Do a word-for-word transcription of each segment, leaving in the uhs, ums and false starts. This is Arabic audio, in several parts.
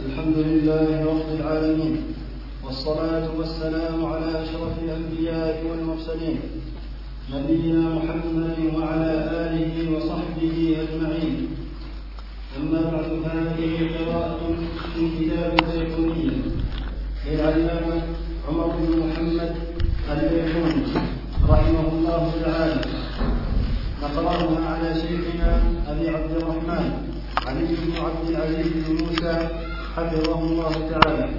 الحمد لله رب العالمين، والصلاة والسلام على أشرف الأنبياء والمرسلين نبينا محمد وعلى آله وصحبه أجمعين. أما بعد، فهذه قراءة من كتاب البيقونية للعلامة عمر بن محمد البيقوني رحمه الله تعالى، نقرأها على شيخنا أبي عبد الرحمن علي بن عبد العزيز بن موسى حفظه الله تعالى.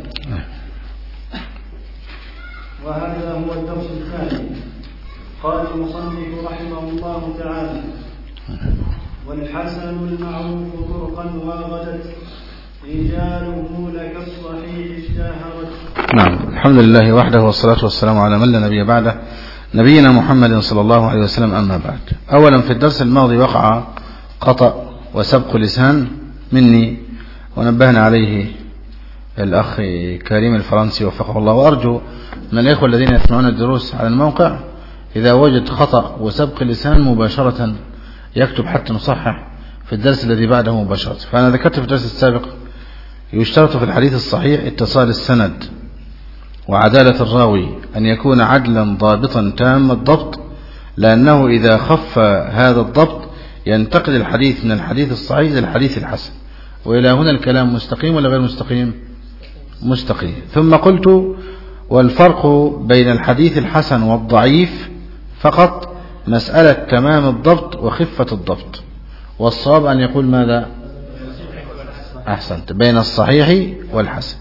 وهذا هو الدرس الثاني. قال المصنف رحمه الله تعالى: والحسن المعروف طرقا وغدت رجاله لك الصحيح اشتهرت. نعم، الحمد لله وحده، والصلاة والسلام على من لا نبي بعده، نبينا محمد صلى الله عليه وسلم. أما بعد، أولا في الدرس الماضي وقع خطأ وسبق لسان مني، ونبهنا عليه الأخ كريم الفرنسي وفقه الله. وأرجو من الإخوة الذين يسمعون الدروس على الموقع إذا وجد خطأ وسبق لسان مباشرة يكتب حتى نصحح في الدرس الذي بعده مباشرة. فأنا ذكرت في الدرس السابق يشترط في الحديث الصحيح اتصال السند وعدالة الراوي، أن يكون عدلا ضابطا تام الضبط، لأنه إذا خف هذا الضبط ينتقل الحديث من الحديث الصحيح إلى الحديث الحسن. وإلى هنا الكلام مستقيم ولا غير مستقيم؟ مستقيم. ثم قلت: والفرق بين الحديث الحسن والضعيف فقط مسألة تمام الضبط وخفة الضبط، والصواب أن يقول ماذا؟ أحسنت، بين الصحيح والحسن.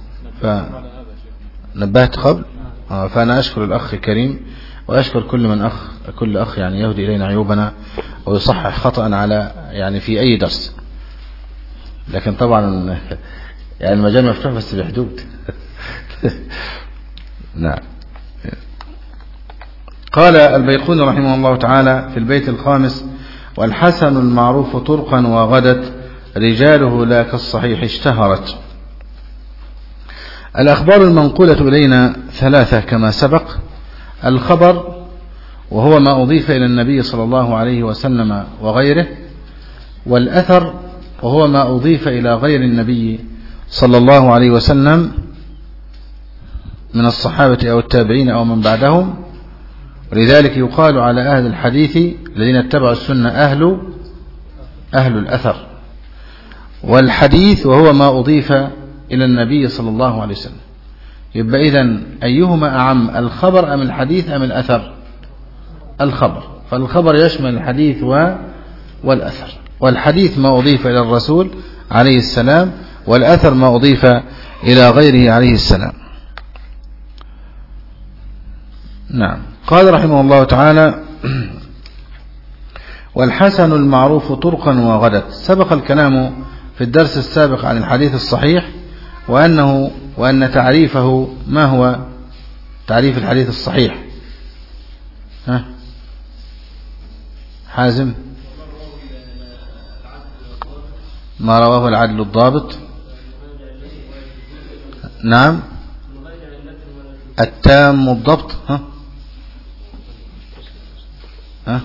فنبهت قبل، فأنا أشكر الأخ كريم، وأشكر كل من أخ كل أخ يعني يهدي إلينا عيوبنا ويصحح خطأ على يعني في أي درس. لكن طبعا يعني المجال مفتوح بس بحدود. نعم. قال البيقوني رحمه الله تعالى في البيت الخامس: والحسن المعروف طرقا وغدت رجاله لا كالصحيح اشتهرت. الأخبار المنقولة إلينا ثلاثة كما سبق: الخبر وهو ما أضيف إلى النبي صلى الله عليه وسلم وغيره، والأثر وهو ما أضيف إلى غير النبي صلى الله عليه وسلم من الصحابة أو التابعين أو من بعدهم. ولذلك يقال على أهل الحديث الذين اتبعوا السنة أهل أهل الأثر. والحديث وهو ما أضيف إلى النبي صلى الله عليه وسلم. يبقى إذن أيهما أعم، الخبر أم الحديث أم الأثر؟ الخبر. فالخبر يشمل الحديث والأثر، والحديث ما أضيف إلى الرسول عليه السلام، والأثر ما أضيف إلى غيره عليه السلام. نعم. قال رحمه الله تعالى: والحسن المعروف طرقا وغدت. سبق الكلام في الدرس السابق عن الحديث الصحيح، وأنه وأن تعريفه ما هو تعريف الحديث الصحيح؟ ها حازم؟ ما رواه العدل الضابط. نعم. التام الضبط. ها ها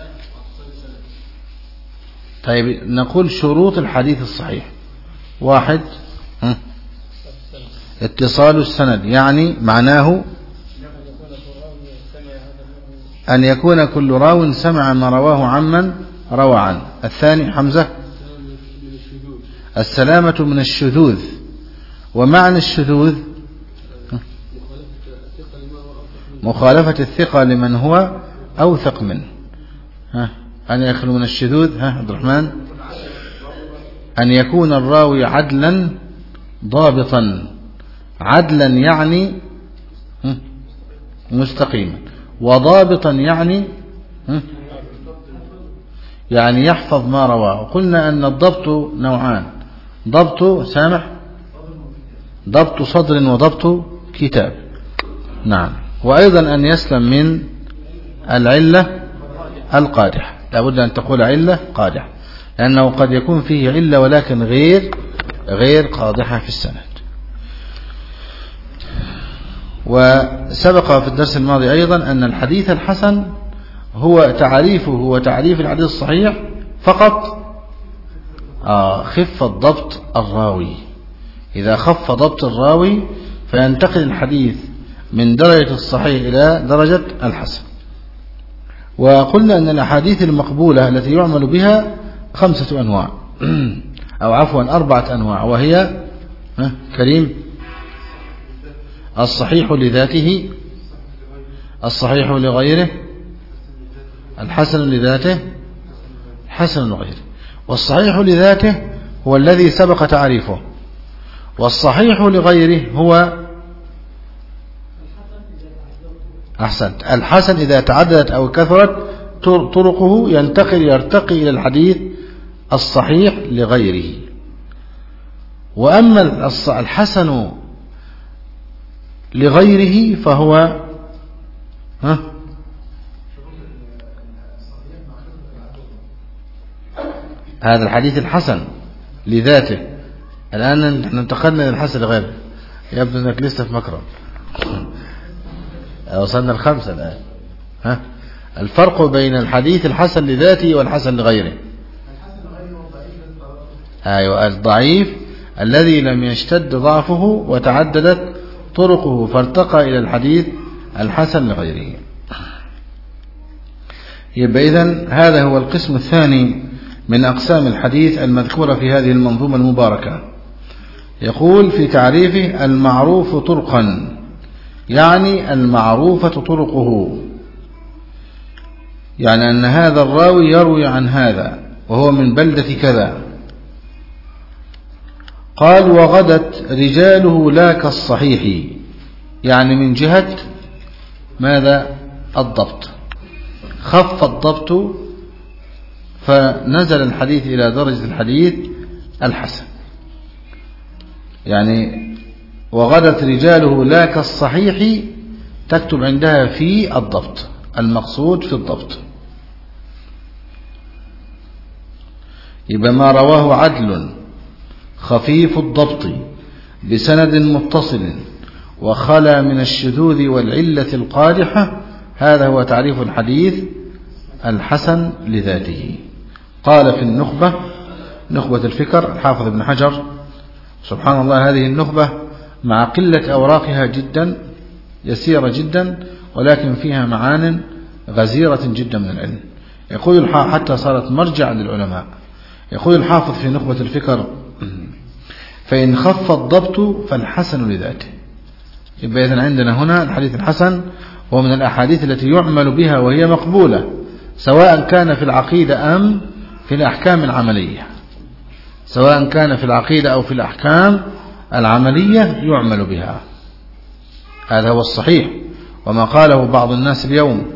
طيب، نقول شروط الحديث الصحيح: واحد، ها؟ اتصال السند، يعني معناه أن يكون كل راو سمع ما رواه عمن روى عنه. الثاني حمزة: السلامة من الشذوذ. ومعنى الشذوذ مخالفة الثقة لمن هو أوثق منه. ها أن يخلو من الشذوذ. ها عبد الرحمن: أن يكون الراوي عدلا ضابطا. عدلا يعني مستقيما، وضابطا يعني يعني يحفظ ما رواه. قلنا أن الضبط نوعان: ضبط سامح ضبط صدر وضبط كتاب. نعم. وأيضا أن يسلم من العلة القادحة. لابد أن تقول علة قادحة، لأنه قد يكون فيه علة ولكن غير غير قادحة في السند. وسبق في الدرس الماضي أيضا أن الحديث الحسن هو تعريفه هو تعريف الحديث الصحيح فقط آه خفة ضبط الراوي. إذا خف ضبط الراوي فينتقل الحديث من درجة الصحيح إلى درجة الحسن. وقلنا أن الأحاديث المقبولة التي يعمل بها خمسة أنواع أو عفوا أربعة أنواع، وهي كريم: الصحيح لذاته، الصحيح لغيره، الحسن لذاته، حسن لغيره. والصحيح لذاته هو الذي سبق تعريفه، والصحيح لغيره هو أحسنت الحسن إذا تعددت أو كثرت طرقه ينتقل يرتقي إلى الحديث الصحيح لغيره. وأما الحسن لغيره فهو ها هذا الحديث الحسن لذاته. الآن انتقلنا إلى الحسن لغيره، يبدو أنك لسه في مكرم. وصلنا الخمسة الآن. ها الفرق بين الحديث الحسن لذاته والحسن لغيره. أيوة الضعيف الذي لم يشتد ضعفه وتعددت طرقه فارتقى إلى الحديث الحسن لغيره. يبقى إذن هذا هو القسم الثاني من أقسام الحديث المذكورة في هذه المنظومة المباركة. يقول في تعريفه: المعروف طرقا، يعني المعروفة طرقه، يعني أن هذا الراوي يروي عن هذا وهو من بلدة كذا. قال: وغدت رجاله لا كالصحيح، يعني من جهة ماذا؟ الضبط، خف الضبط فنزل الحديث إلى درجة الحديث الحسن. يعني وغدت رجاله لا كالصحيح تكتب عندها في الضبط، المقصود في الضبط. يبقى ما رواه عدل خفيف الضبط بسند متصل وخلا من الشذوذ والعلة القادحة، هذا هو تعريف الحديث الحسن لذاته. قال في النخبة، نخبة الفكر، الحافظ ابن حجر، سبحان الله هذه النخبة مع قلة أوراقها جدا يسيرة جدا، ولكن فيها معان غزيرة جدا من العلم. يقول حتى صارت مرجع للعلماء. يقول الحافظ في نخبة الفكر: فإن خف الضبط فالحسن لذاته. يبقى إذن عندنا هنا الحديث الحسن هو من الأحاديث التي يعمل بها وهي مقبولة، سواء كان في العقيدة أم في الأحكام العملية، سواء كان في العقيدة أو في الأحكام العملية يعمل بها. هذا هو الصحيح. وما قاله بعض الناس اليوم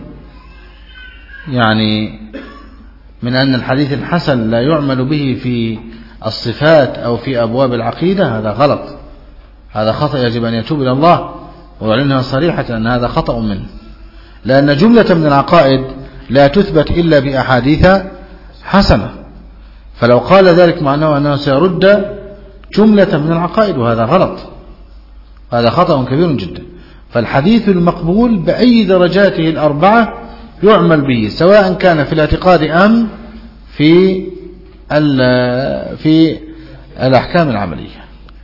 يعني من أن الحديث الحسن لا يعمل به في الصفات أو في أبواب العقيدة، هذا غلط، هذا خطأ، يجب أن يتوب إلى الله ويعلنها صريحة أن هذا خطأ منه، لأن جملة من العقائد لا تثبت إلا بأحاديث حسنة. فلو قال ذلك معناه أنه سيرد جملة من العقائد، وهذا غلط، هذا خطأ كبير جدا. فالحديث المقبول بأي درجاته الأربعة يعمل به، سواء كان في الاعتقاد أم في في الأحكام العملية.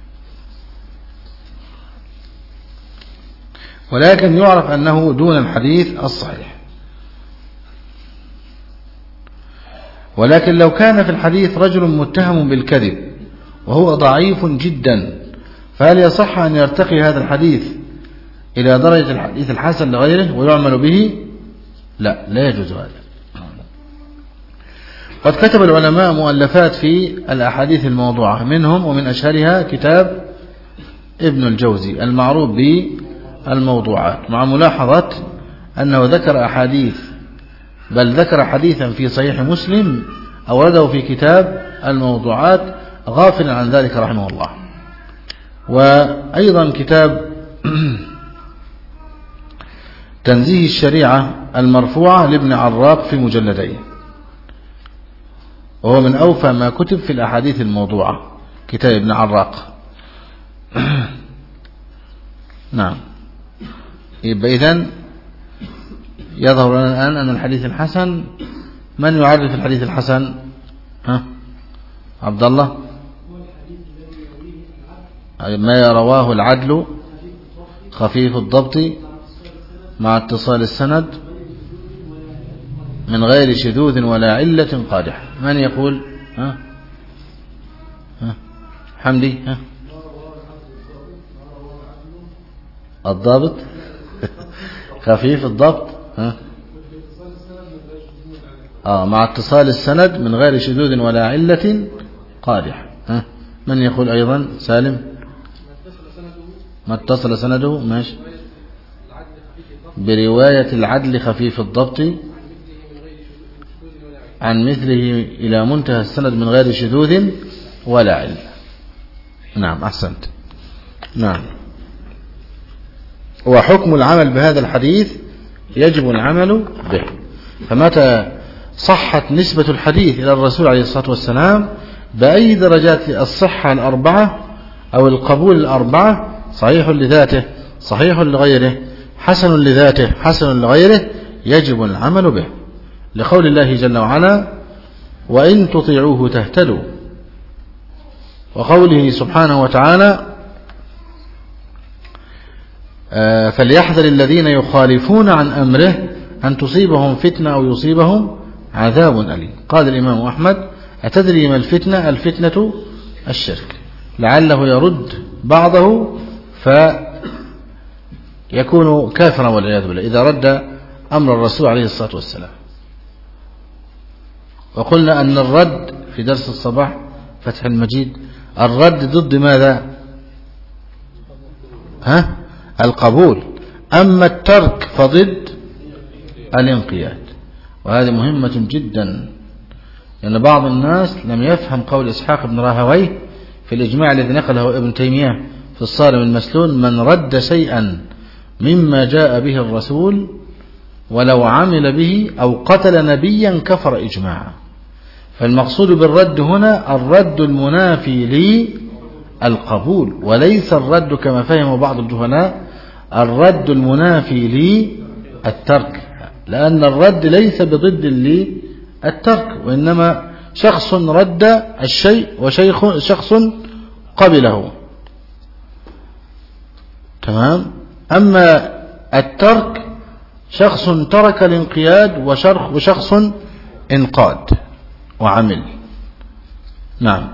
ولكن يعرف أنه دون الحديث الصحيح. ولكن لو كان في الحديث رجل متهم بالكذب وهو ضعيف جدا، فهل يصح أن يرتقي هذا الحديث إلى درجة الحديث الحسن لغيره ويعمل به؟ لا، لا يجوز هذا. قد كتب العلماء مؤلفات في الأحاديث الموضوعة، منهم ومن أشهرها كتاب ابن الجوزي المعروف بالموضوعات، مع ملاحظة أنه ذكر أحاديث، بل ذكر حديثا في صحيح مسلم أورده في كتاب الموضوعات غافلا عن ذلك رحمه الله. وأيضا كتاب تنزيه الشريعة المرفوعة لابن عراق في مجلدين، وهو من أوفى ما كتب في الأحاديث الموضوعة، كتاب ابن عراق. نعم. يبقى إذن يظهر لنا الآن أن الحديث الحسن، من يعرف الحديث الحسن؟ ها عبد الله؟ ما رواه العدل خفيف الضبط مع اتصال السند من غير شذوذ ولا علة قادحة. من يقول؟ ها ها حمدي؟ ها الضابط خفيف الضبط، ها آه مع اتصال السند من غير شذوذ ولا علة قادحة. ها من يقول أيضا؟ سالم؟ ما اتصل سنده، ماشي، برواية العدل خفيف الضبط عن مثله إلى منتهى السند من غير شذوذ ولا علة. نعم أحسنت. نعم. وحكم العمل بهذا الحديث يجب العمل به. فمتى صحت نسبة الحديث إلى الرسول عليه الصلاة والسلام بأي درجات الصحة الأربعة أو القبول الأربعة، صحيح لذاته، صحيح لغيره، حسن لذاته، حسن لغيره، يجب العمل به، لقول الله جل وعلا: وإن تطيعوه تهتدوا، وقوله سبحانه وتعالى: فليحذر الذين يخالفون عن أمره أن تصيبهم فتنة أو يصيبهم عذاب أليم. قال الإمام أحمد: أتدري ما الفتنة؟ الفتنة الشرك، لعله يرد بعضه فيكون كافرا والعياذ بالله إذا رد أمر الرسول عليه الصلاة والسلام. وقلنا أن الرد في درس الصباح فتح المجيد الرد ضد ماذا؟ ها؟ القبول. أما الترك فضد الانقياد، وهذه مهمة جدا، لأن بعض الناس لم يفهم قول إسحاق بن راهويه في الإجماع الذي نقله ابن تيمية في الصارم المسلول: من رد شيئا مما جاء به الرسول ولو عمل به أو قتل نبيا كفر إجماعا. فالمقصود بالرد هنا الرد المنافي للقبول، وليس الرد كما فهم بعض الجهلاء الرد المنافي للترك، لأن الرد ليس بضد للترك، وإنما شخص رد الشيء وشيخ شخص قبله. تمام. أما الترك شخص ترك الانقياد وشخص انقاد وعمل. نعم.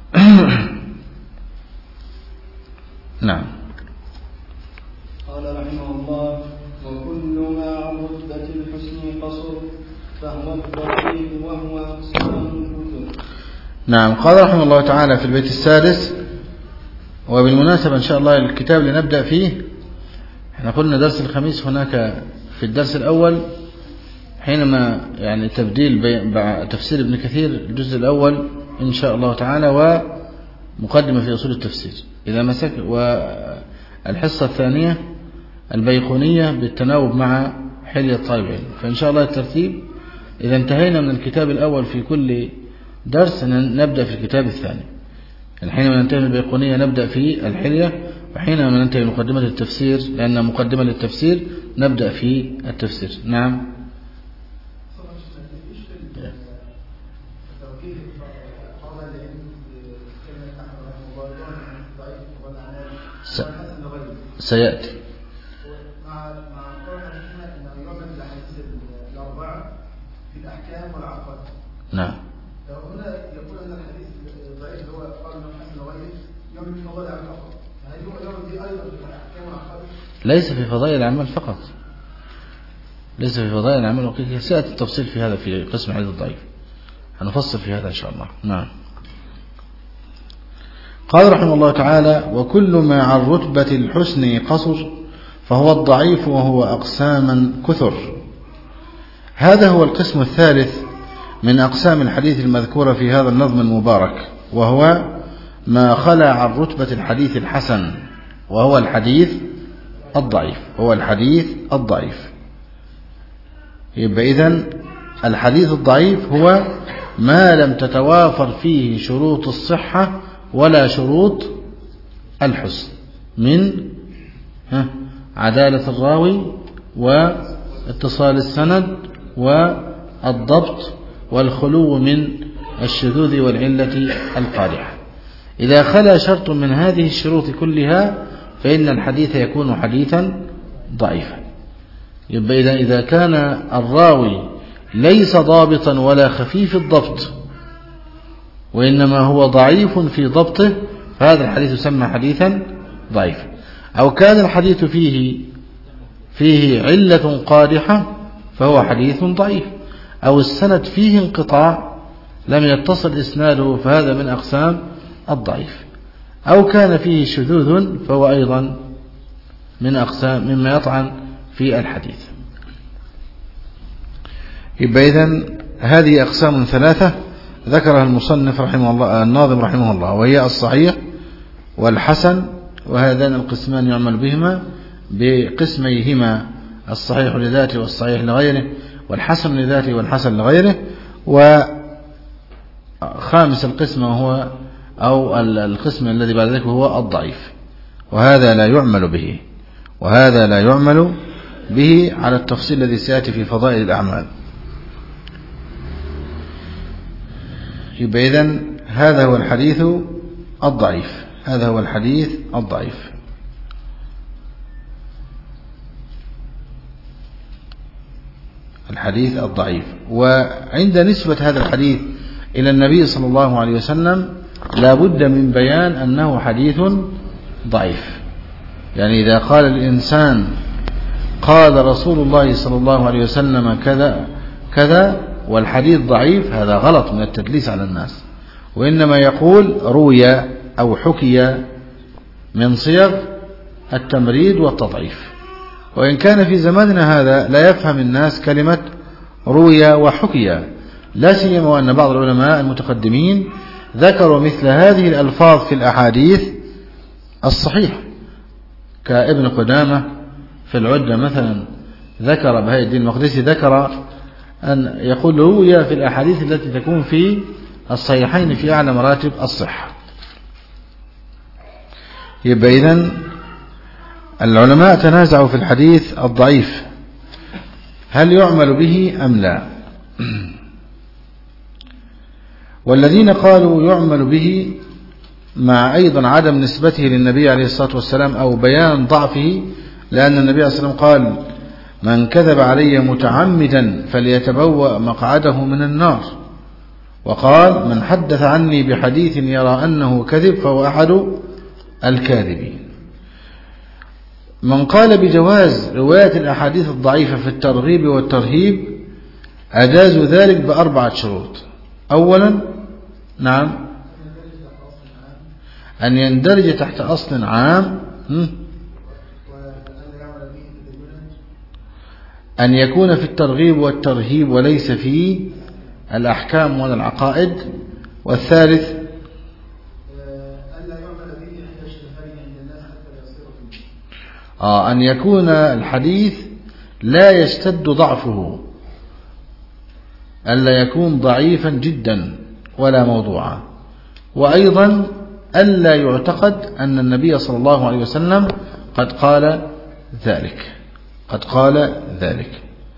نعم. قال رحمه الله: وكل ما عن رتبة الحسن قصر فهو الضعيف وهو أقسام الكتب. نعم. قال رحمه الله تعالى في البيت السادس، وبالمناسبة إن شاء الله الكتاب اللي نبدأ فيه احنا قلنا درس الخميس هناك في الدرس الأول حينما يعني تبديل تفسير ابن كثير الجزء الأول إن شاء الله تعالى ومقدمة في أصول التفسير إذا مسك، والحصة الثانية البيقونية بالتناوب مع حلية طالب العلم. فإن شاء الله الترتيب إذا انتهينا من الكتاب الأول في كل درس نبدأ في الكتاب الثاني، يعني حينما ننتهي من البيقونية نبدأ في الحلية، وحينما ننتهي من مقدمة التفسير لأن مقدمة للتفسير نبدأ في التفسير. نعم. سيأتي. مع مع قول حديثنا انه يؤمن بالاحاديث الاربعه في الاحكام والعقائد. نعم. هنا يقول ان الحديث الضعيف هو قال انه حسن وغيره يؤمن في فضائل الاعمال فقط، هل هو يؤمن به ايضا في الاحكام والعقائد؟ ليس في فضائل الاعمال فقط، ليس في فضائل الاعمال فقط، سيأتي التفصيل في هذا في قسم الحديث الضعيف، هنفصل في هذا ان شاء الله. نعم. قال رحمه الله تعالى: وكل ما عن رتبة الحسن قصر فهو الضعيف وهو أقساما كثر. هذا هو القسم الثالث من أقسام الحديث المذكورة في هذا النظم المبارك، وهو ما خلى عن رتبة الحديث الحسن، وهو الحديث الضعيف، هو الحديث الضعيف. يبقى إذن الحديث الضعيف هو ما لم تتوافر فيه شروط الصحة ولا شروط الحسن من عدالة الراوي واتصال السند والضبط والخلو من الشذوذ والعلة القادحة. إذا خلا شرط من هذه الشروط كلها فإن الحديث يكون حديثا ضعيفا. يبقى إذا إذا كان الراوي ليس ضابطا ولا خفيف الضبط وإنما هو ضعيف في ضبطه فهذا الحديث يسمى حديثا ضعيفا. أو كان الحديث فيه فيه علة قادحة فهو حديث ضعيف. أو السند فيه انقطاع لم يتصل إسناده فهذا من أقسام الضعيف. أو كان فيه شذوذ فهو أيضا من أقسام مما يطعن في الحديث. يبقى إذن هذه أقسام ثلاثة ذكرها المصنف رحمه الله الناظم رحمه الله، وهي الصحيح والحسن، وهذان القسمان يعمل بهما بقسميهما الصحيح لذاته والصحيح لغيره، والحسن لذاته والحسن لغيره. وخامس القسم هو أو القسم الذي بعد ذلك هو الضعيف، وهذا لا يعمل به وهذا لا يعمل به على التفصيل الذي سيأتي في فضائل الأعمال. يبقى إذن هذا هو الحديث الضعيف هذا هو الحديث الضعيف. الحديث الضعيف. وعند نسبة هذا الحديث إلى النبي صلى الله عليه وسلم لا بد من بيان أنه حديث ضعيف. يعني إذا قال الإنسان قال رسول الله صلى الله عليه وسلم كذا كذا والحديث ضعيف، هذا غلط من التدليس على الناس، وإنما يقول روي أو حكي من صيغ التمريد والتضعيف. وإن كان في زماننا هذا لا يفهم الناس كلمة روي وحكي، لا سيما وأن بعض العلماء المتقدمين ذكروا مثل هذه الألفاظ في الأحاديث الصحيحة، كابن قدامة في العدة مثلا ذكر بهاء الدين المقدسي ذكر أن يقول روي في الأحاديث التي تكون في الصحيحين في أعلى مراتب الصحة. يبقى إذن العلماء تنازعوا في الحديث الضعيف هل يعمل به أم لا. والذين قالوا يعمل به مع أيضا عدم نسبته للنبي عليه الصلاة والسلام أو بيان ضعفه، لأن النبي عليه الصلاة والسلام قال من كذب علي متعمدا فليتبوأ مقعده من النار، وقال من حدث عني بحديث يرى أنه كذب فهو أحد الكاذبين. من قال بجواز رواية الأحاديث الضعيفة في الترغيب والترهيب أجازوا ذلك بأربعة شروط. أولا نعم أن يندرج تحت أصل عام، أن يكون في الترغيب والترهيب وليس في الأحكام ولا العقائد. والثالث آه أن يكون الحديث لا يشتد ضعفه، ألا يكون ضعيفا جدا ولا موضوعا. وأيضا ألا يعتقد أن النبي صلى الله عليه وسلم قد قال ذلك قد قال ذلك.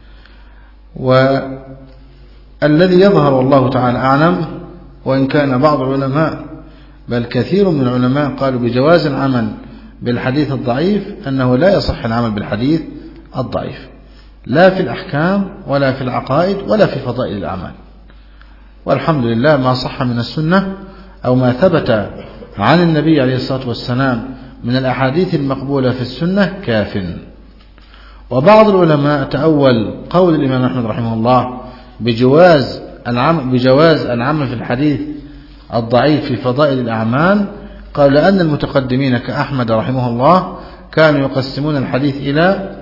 والذي يظهر والله تعالى أعلم، وإن كان بعض العلماء بل كثير من العلماء قالوا بجواز العمل بالحديث الضعيف، أنه لا يصح العمل بالحديث الضعيف لا في الأحكام ولا في العقائد ولا في فضائل الأعمال. والحمد لله ما صح من السنة أو ما ثبت عن النبي عليه الصلاة والسلام من الأحاديث المقبولة في السنة كاف. وبعض العلماء تأول قول الإمام أحمد رحمه الله بجواز العمل بجواز العمل في الحديث الضعيف في فضائل الأعمال، قال لأن المتقدمين كأحمد رحمه الله كانوا يقسمون الحديث إلى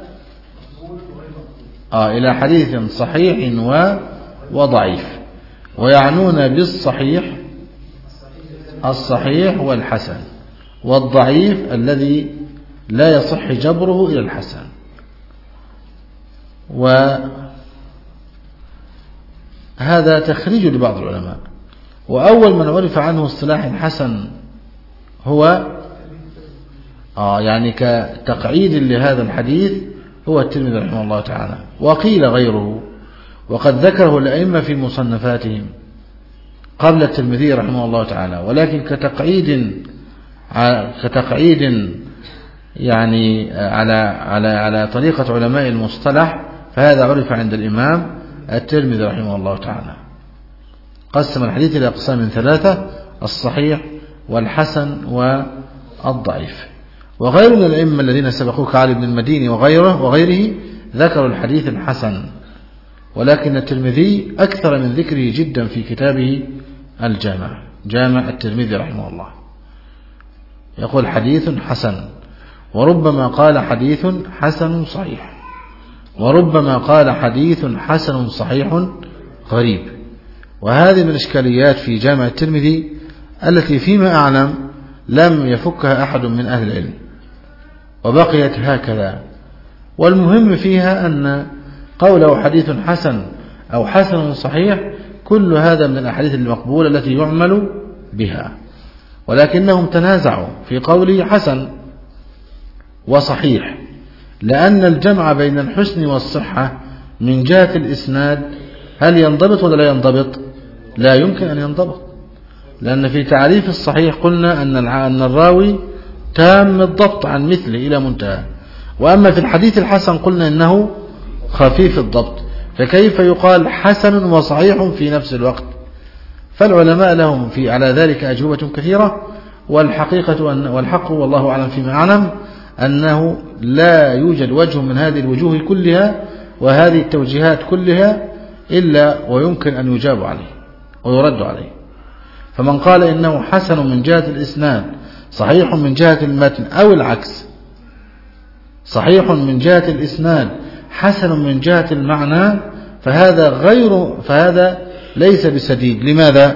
آه إلى حديث صحيح وضعيف، ويعنون بالصحيح الصحيح والحسن، والضعيف الذي لا يصح جبره إلى الحسن. وهذا تخريج لبعض العلماء. وأول من عرف عنه اصطلاح الحسن هو آه يعني كتقعيد لهذا الحديث هو الترمذي رحمه الله تعالى، وقيل غيره، وقد ذكره الأئمة في مصنفاتهم قبل الترمذي رحمه الله تعالى، ولكن كتقعيد كتقعيد يعني على على على طريقة علماء المصطلح، فهذا عرف عند الإمام الترمذي رحمه الله تعالى. قسم الحديث إلى أقسام ثلاثة: الصحيح والحسن والضعيف. وغير من الأئمة الذين سبقوك علي بن المديني وغيره وغيره ذكروا الحديث الحسن، ولكن الترمذي أكثر من ذكره جدا في كتابه الجامع، جامع الترمذي رحمه الله، يقول حديث حسن، وربما قال حديث حسن صحيح، وربما قال حديث حسن صحيح غريب. وهذه من الإشكاليات في جامع الترمذي التي فيما أعلم لم يفكها أحد من أهل العلم، وبقيت هكذا. والمهم فيها أن قوله حديث حسن أو حسن صحيح كل هذا من الأحاديث المقبولة التي يعمل بها، ولكنهم تنازعوا في قوله حسن وصحيح، لأن الجمع بين الحسن والصحة من جهة الإسناد هل ينضبط ولا لا ينضبط؟ لا يمكن أن ينضبط، لأن في تعريف الصحيح قلنا أن الراوي تام الضبط عن مثله إلى منتهى، وأما في الحديث الحسن قلنا إنه خفيف الضبط، فكيف يقال حسن وصحيح في نفس الوقت؟ فالعلماء لهم في على ذلك أجوبة كثيرة، والحقيقة أن والحق والله أعلم فيما أعلم أنه لا يوجد وجه من هذه الوجوه كلها وهذه التوجيهات كلها إلا ويمكن أن يجاب عليه ويرد عليه. فمن قال إنه حسن من جهة الإسناد صحيح من جهة المتن، أو العكس، صحيح من جهة الإسناد حسن من جهة المعنى، فهذا غير فهذا ليس بسديد. لماذا؟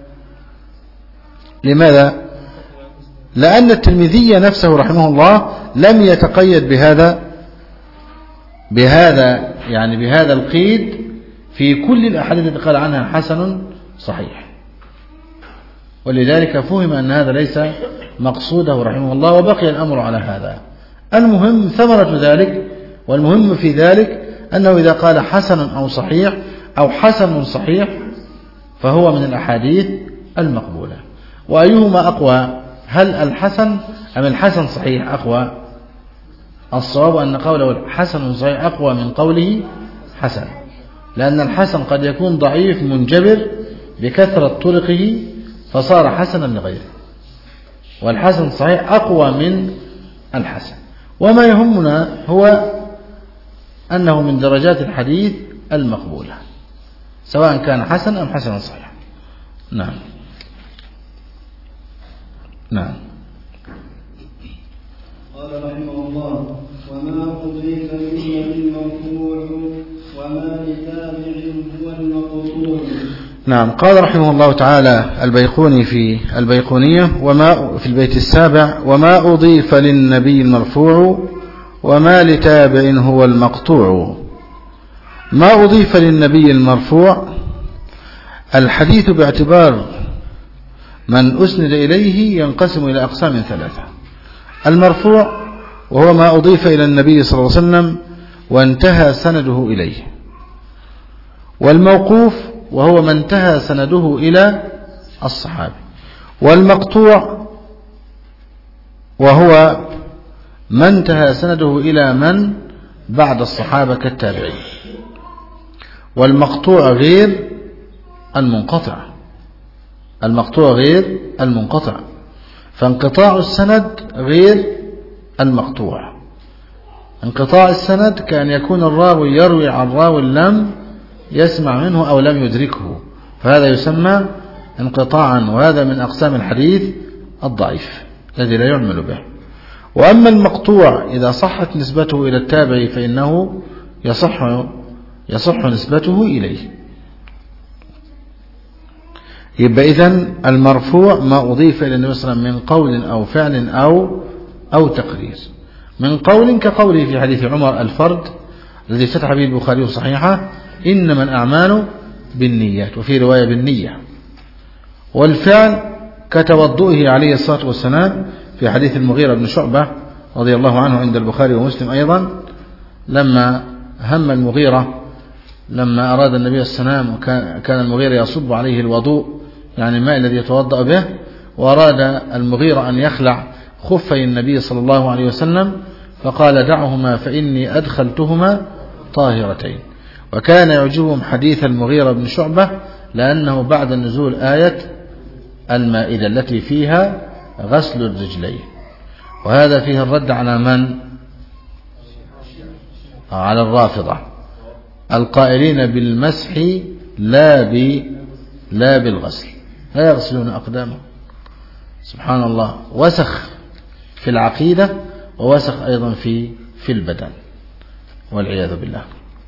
لماذا؟ لأن الترمذي نفسه رحمه الله لم يتقيد بهذا بهذا يعني بهذا القيد في كل الأحاديث التي قال عنها حسن صحيح، ولذلك فهم أن هذا ليس مقصوده رحمه الله، وبقي الأمر على هذا. المهم ثمرة ذلك، والمهم في ذلك أنه إذا قال حسن أو صحيح أو حسن صحيح فهو من الأحاديث المقبولة. وأيهما أقوى، هل الحسن أم الحسن صحيح أقوى؟ الصواب أن قوله حسن صحيح أقوى من قوله حسن، لأن الحسن قد يكون ضعيف منجبر بكثرة طرقه فصار حسنا لغيره، والحسن صحيح أقوى من الحسن. وما يهمنا هو أنه من درجات الحديث المقبولة سواء كان حسن أم حسن صحيح. نعم نعم. قال رحمه الله: وما أضيف منه المرفوع وما لتابع هو المقطوع. نعم. قال رحمه الله تعالى البيقوني في البيقونية وما في البيت السابع: وما أضيف للنبي المرفوع وما لتابع هو المقطوع. ما أضيف للنبي المرفوع الحديث باعتبار من أسند إليه ينقسم إلى أقسام ثلاثة: المرفوع وهو ما أضيف إلى النبي صلى الله عليه وسلم وانتهى سنده إليه، والموقوف وهو ما انتهى سنده إلى الصحابي، والمقطوع وهو ما انتهى سنده إلى من بعد الصحابة كالتابعين. والمقطوع غير المنقطع، المقطوع غير المنقطع، فانقطاع السند غير المقطوع. انقطاع السند كأن يكون الراوي يروي عن راوي لم يسمع منه أو لم يدركه، فهذا يسمى انقطاعا، وهذا من أقسام الحديث الضعيف الذي لا يعمل به. وأما المقطوع إذا صحت نسبته إلى التابع فإنه يصح يصح نسبته إليه. يبقى إذن المرفوع ما أضيف إلى النبي صلى الله عليه وسلم من قول أو فعل أو أو تقرير. من قول كقوله في حديث عمر الفرد الذي افتتح به البخاري صحيحة: إنما الأعمال بالنيات، وفي رواية بالنية. والفعل كتوضؤه عليه الصلاة والسلام في حديث المغيرة بن شعبة رضي الله عنه عند البخاري ومسلم أيضا، لما هم المغيرة لما أراد النبي صلى الله عليه وسلم وكان المغيرة يصب عليه الوضوء يعني الماء الذي يتوضأ به، وأراد المغيرة أن يخلع خفي النبي صلى الله عليه وسلم فقال دعهما فإني أدخلتهما طاهرتين. وكان يعجبهم حديث المغيرة بن شعبة لأنه بعد نزول آية المائدة التي فيها غسل الرجلين، وهذا فيه الرد على من؟ على الرافضة القائلين بالمسح لا ب لا بالغسل، لا يغسلون أقدامهم. سبحان الله، وسخ في العقيدة ووسخ أيضا في في البدن والعياذ بالله.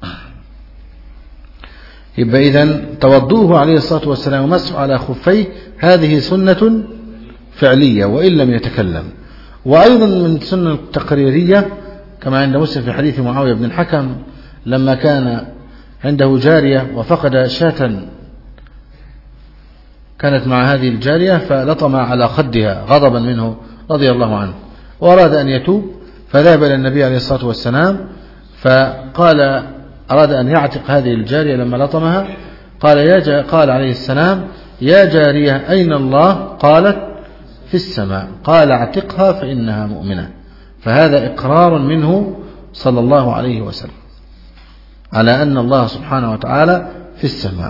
يبقى إذن توضوه عليه الصلاة والسلام ومسح على خفيه هذه سنة فعلية وإن لم يتكلم. وأيضا من السنة التقريرية كما عند مسلم في حديث معاوية بن الحكم لما كان عنده جارية وفقد شاة كانت مع هذه الجارية فلطم على خدها غضبا منه رضي الله عنه، وأراد أن يتوب فذهب إلى النبي عليه الصلاة والسلام فقال أراد أن يعتق هذه الجارية لما لطمها، قال يا جا قال عليه السلام يا جارية أين الله؟ قالت في السماء. قال اعتقها فإنها مؤمنة. فهذا إقرار منه صلى الله عليه وسلم على أن الله سبحانه وتعالى في السماء.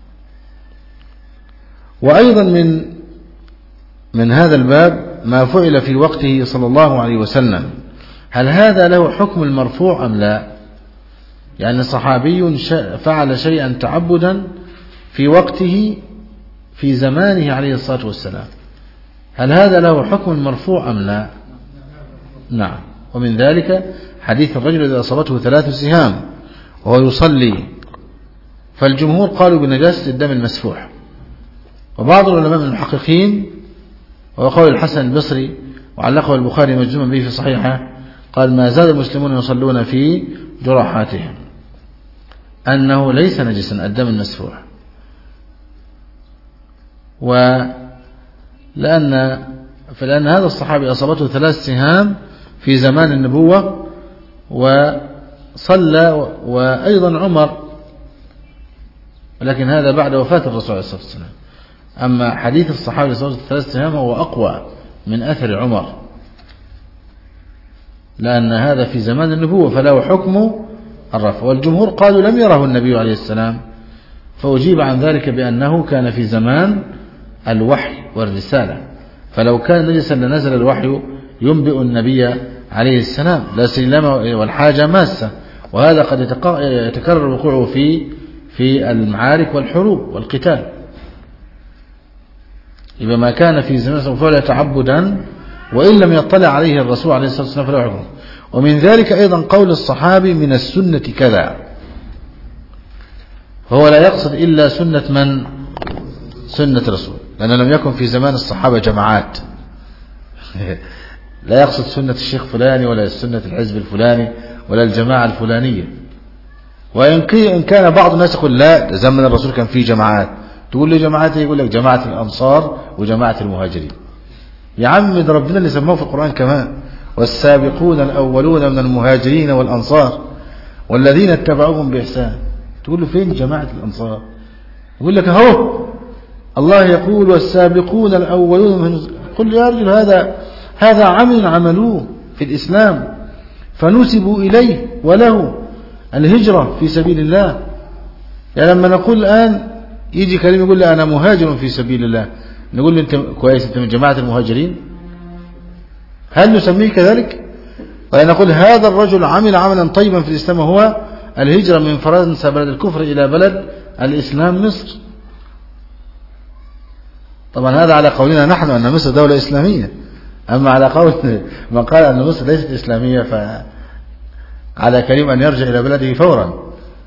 وأيضا من من هذا الباب ما فعل في وقته صلى الله عليه وسلم، هل هذا له حكم المرفوع أم لا؟ يعني صحابي فعل شيئا تعبدا في وقته في زمانه عليه الصلاة والسلام، هل هذا له حكم المرفوع أم لا؟ نعم. ومن ذلك حديث الرجل إذا أصابته ثلاث سهام وهو يصلي، فالجمهور قالوا بنجاسة الدم المسفوح، وبعض العلماء من المحققين وقول الحسن البصري وعلقه البخاري مجزوما به في صحيحه قال ما زال المسلمون يصلون في جراحاتهم أنه ليس نجسا الدم المسفوح، ولأن فلأن هذا الصحابي أصابته ثلاث سهام في زمان النبوة وصلى، وأيضا عمر، ولكن هذا بعد وفاة الرسول عليه الصلاة والسلام. أما حديث الصحابي أصابته ثلاث سهام هو أقوى من أثر عمر، لأن هذا في زمان النبوة فله حكم الرفع. والجمهور قالوا لم يره النبي عليه السلام، فأجيب عن ذلك بأنه كان في زمان الوحي والرسالة، فلو كان نجسا لنزل الوحي ينبئ النبي عليه السلام لا سيما والحاجة ماسة، وهذا قد يتكرر وقوعه في في المعارك والحروب والقتال. إذا ما كان في زمان فعل تعبدا وإن لم يطلع عليه الرسول عليه الصلاة والسلام فلا حكم. ومن ذلك أيضا قول الصحابي من السنة كذا، هو لا يقصد إلا سنة من؟ سنة رسول، لأنه لم يكن في زمان الصحابة جماعات لا يقصد سنة الشيخ فلاني ولا سنة الحزب الفلاني ولا الجماعة الفلانية. وإن كان بعض الناس يقول لا زمن الرسول كان فيه جماعات، تقول له جماعات، يقول لك جماعة الأنصار وجماعة المهاجرين. يا عم ده ربنا اللي سموه في القرآن كمان والسابقون الأولون من المهاجرين والأنصار والذين اتبعوهم بإحسان، تقول له فين جماعة الأنصار؟ يقول لك اهو الله يقول والسابقون الأولون من، قل يا رجل هذا هذا عمل عملوه في الإسلام فنسبوا إليه وله الهجرة في سبيل الله. يعني لما نقول الآن يجي كريم يقول لي أنا مهاجر في سبيل الله، نقول له أنت كويس أنت من جماعة المهاجرين؟ هل نسميه كذلك؟ ونقول هذا الرجل عمل عملا طيبا في الإسلام وهو الهجرة من فرنسا بلد الكفر إلى بلد الإسلام مصر. طبعا هذا على قولنا نحن أن مصر دولة إسلامية، أما على قول من قال أن مصر ليست إسلامية فعلى كريم أن يرجع إلى بلده فورا،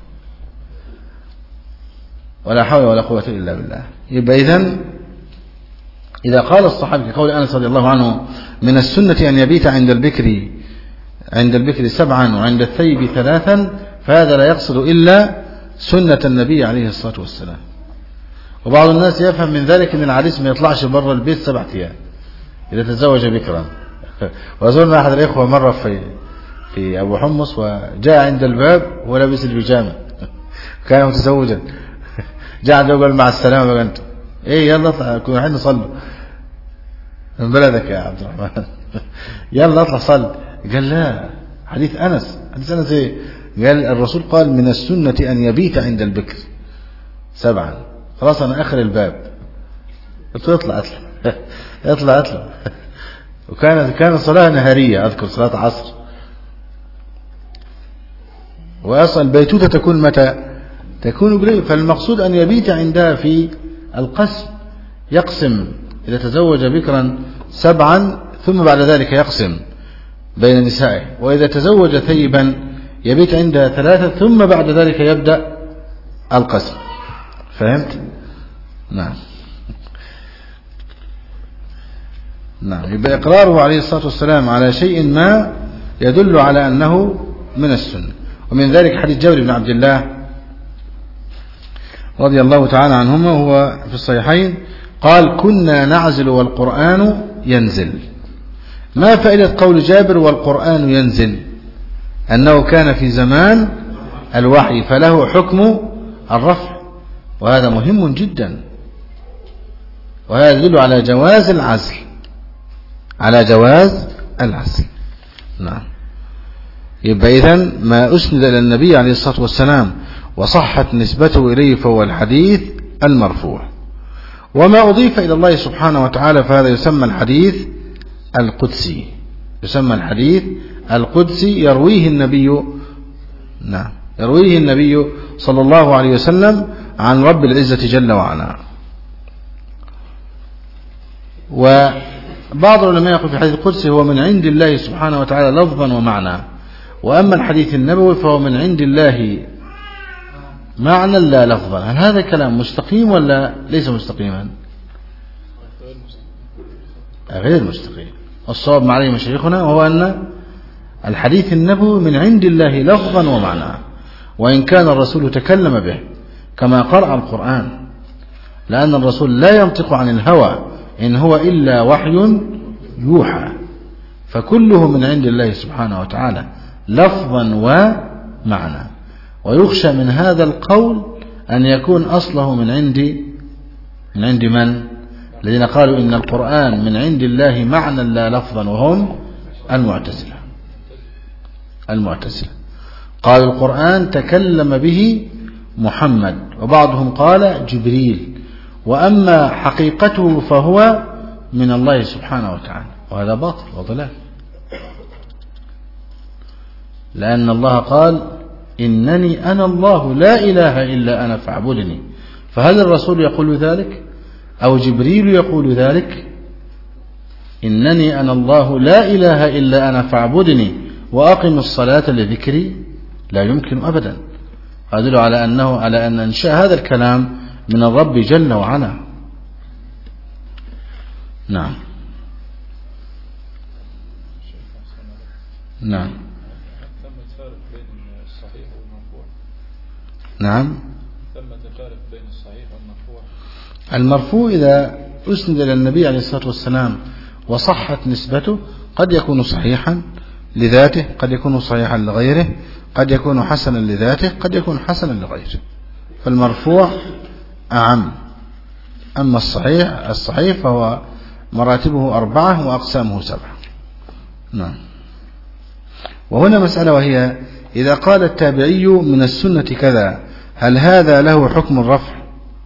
ولا حول ولا قوة إلا بالله. يبقى إذن إذا قال الصحابي كقول أنس رضي الله عنه من السنة أن يبيت عند البكر عند البكر سبعا وعند الثيب ثلاثا، فهذا لا يقصد إلا سنة النبي عليه الصلاة والسلام. وبعض الناس يفهم من ذلك أن العريس ما يطلعش بره البيت سبعة أيام إذا تزوج بكرا. وزرنا أحد الإخوة مرة في في أبو حمص وجاء عند الباب ولبس البيجامة كان متزوجا، جاء عنده قال مع السلامة بقى أنت ايه يلا اطلع كنا رايحين نصلي من بلدك يا عبد الرحمن يلا اطلع صلي. قال لا، حديث انس. حديث انس ايه؟ قال الرسول قال من السنة ان يبيت عند البكر سبعا. خلاص انا اخر الباب. قلت له اطلع اطلع اطلع اطلع. وكانت كانت صلاة نهارية، اذكر صلاة عصر. واصلا البيتوتة تكون متى؟ تكون بالليل. فالمقصود ان يبيت عندها في القسم، يقسم اذا تزوج بكرا سبعا ثم بعد ذلك يقسم بين نسائه، واذا تزوج ثيبا يبيت عندها ثلاثة ثم بعد ذلك يبدأ القسم. فهمت؟ نعم نعم. يبقى إقراره عليه الصلاة والسلام على شيء ما يدل على أنه من السنة. ومن ذلك حديث جابر بن عبد الله رضي الله تعالى عنهما وهو في الصحيحين قال كنا نعزل والقرآن ينزل. ما فائدة قول جابر والقرآن ينزل؟ أنه كان في زمان الوحي فله حكم الرفع، وهذا مهم جدا، وهذا يدل على جواز العزل، على جواز العزل. نعم. يبقى إذن ما أسند إلى النبي عليه الصلاة والسلام وصحت نسبته إليه فهو الحديث المرفوع. وما أضيف إلى الله سبحانه وتعالى فهذا يسمى الحديث القدسي، يسمى الحديث القدسي يرويه النبي نعم يرويه النبي صلى الله عليه وسلم عن رب العزة جل وعلا. وبعض العلماء يقول في الحديث القدسي هو من عند الله سبحانه وتعالى لفظا ومعنى، وأما الحديث النبوي فهو من عند الله معنى لا لفظا. هل هذا كلام مستقيم ولا ليس مستقيما؟ غير مستقيم. الصواب مع عليه مشايخنا وهو أن الحديث النبوي من عند الله لفظا ومعنى، وإن كان الرسول تكلم به كما قرأ القرآن، لأن الرسول لا ينطق عن الهوى إن هو إلا وحي يوحى، فكله من عند الله سبحانه وتعالى لفظا ومعنى. ويخشى من هذا القول أن يكون أصله من عند من عند من؟ الذين قالوا إن القرآن من عند الله معنى لا لفظا، وهم المعتزلة. المعتزلة قالوا القرآن تكلم به محمد، وبعضهم قال جبريل، وأما حقيقته فهو من الله سبحانه وتعالى، وهذا باطل وضلال، لأن الله قال إنني أنا الله لا إله إلا أنا فاعبدني. فهل الرسول يقول ذلك أو جبريل يقول ذلك؟ إنني أنا الله لا إله إلا أنا فاعبدني وأقم الصلاة لذكري، لا يمكن أبدا. أدل على أنه على أن إنشاء هذا الكلام من الرب جل وعلا. نعم نعم نعم. ثمة فارق بين الصحيح والمرفوع. المرفوع إذا أسند إلى النبي عليه الصلاة والسلام وصحت نسبته قد يكون صحيحا لذاته، قد يكون صحيحا لغيره، قد يكون حسنا لذاته، قد يكون حسنا لغيره. فالمرفوع أعم. أما الصحيح الصحيح فهو مراتبه أربعة وأقسامه سبعة. نعم. وهنا مسألة، وهي إذا قال التابعي من السنة كذا هل هذا له حكم الرفع؟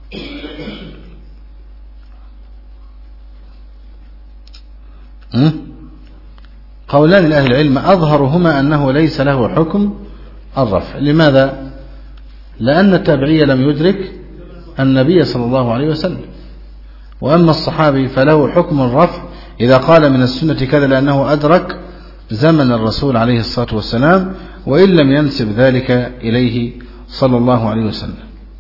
قولان لأهل العلم أظهرهما أنه ليس له حكم الرفع. لماذا؟ لأن التابعي لم يدرك النبي صلى الله عليه وسلم، وأما الصحابي فله حكم الرفع إذا قال من السنة كذا لأنه أدرك زمن الرسول عليه الصلاة والسلام وإن لم ينسب ذلك إليه صلى الله عليه وسلم.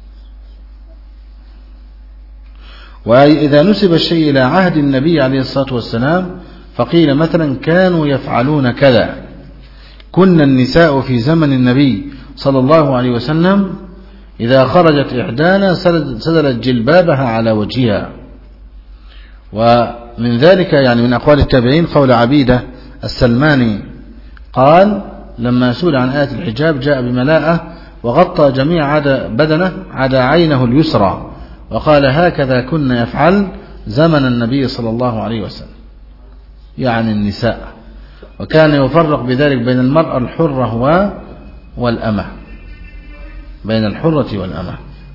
وإذا نسب الشيء إلى عهد النبي عليه الصلاة والسلام فقيل مثلا كانوا يفعلون كذا، كنا النساء في زمن النبي صلى الله عليه وسلم إذا خرجت إحدانا سدلت جلبابها على وجهها. ومن ذلك يعني من أقوال التابعين قول عبيدة السلماني قال لما سئل عن آية الحجاب جاء بملاءة وغطى جميع عدا بدنه عدا عينه اليسرى وقال هكذا كنا يفعل زمن النبي صلى الله عليه وسلم، يعني النساء، وكان يفرق بذلك بين المرأة الحرة والأمة، بين الحرة والأمة.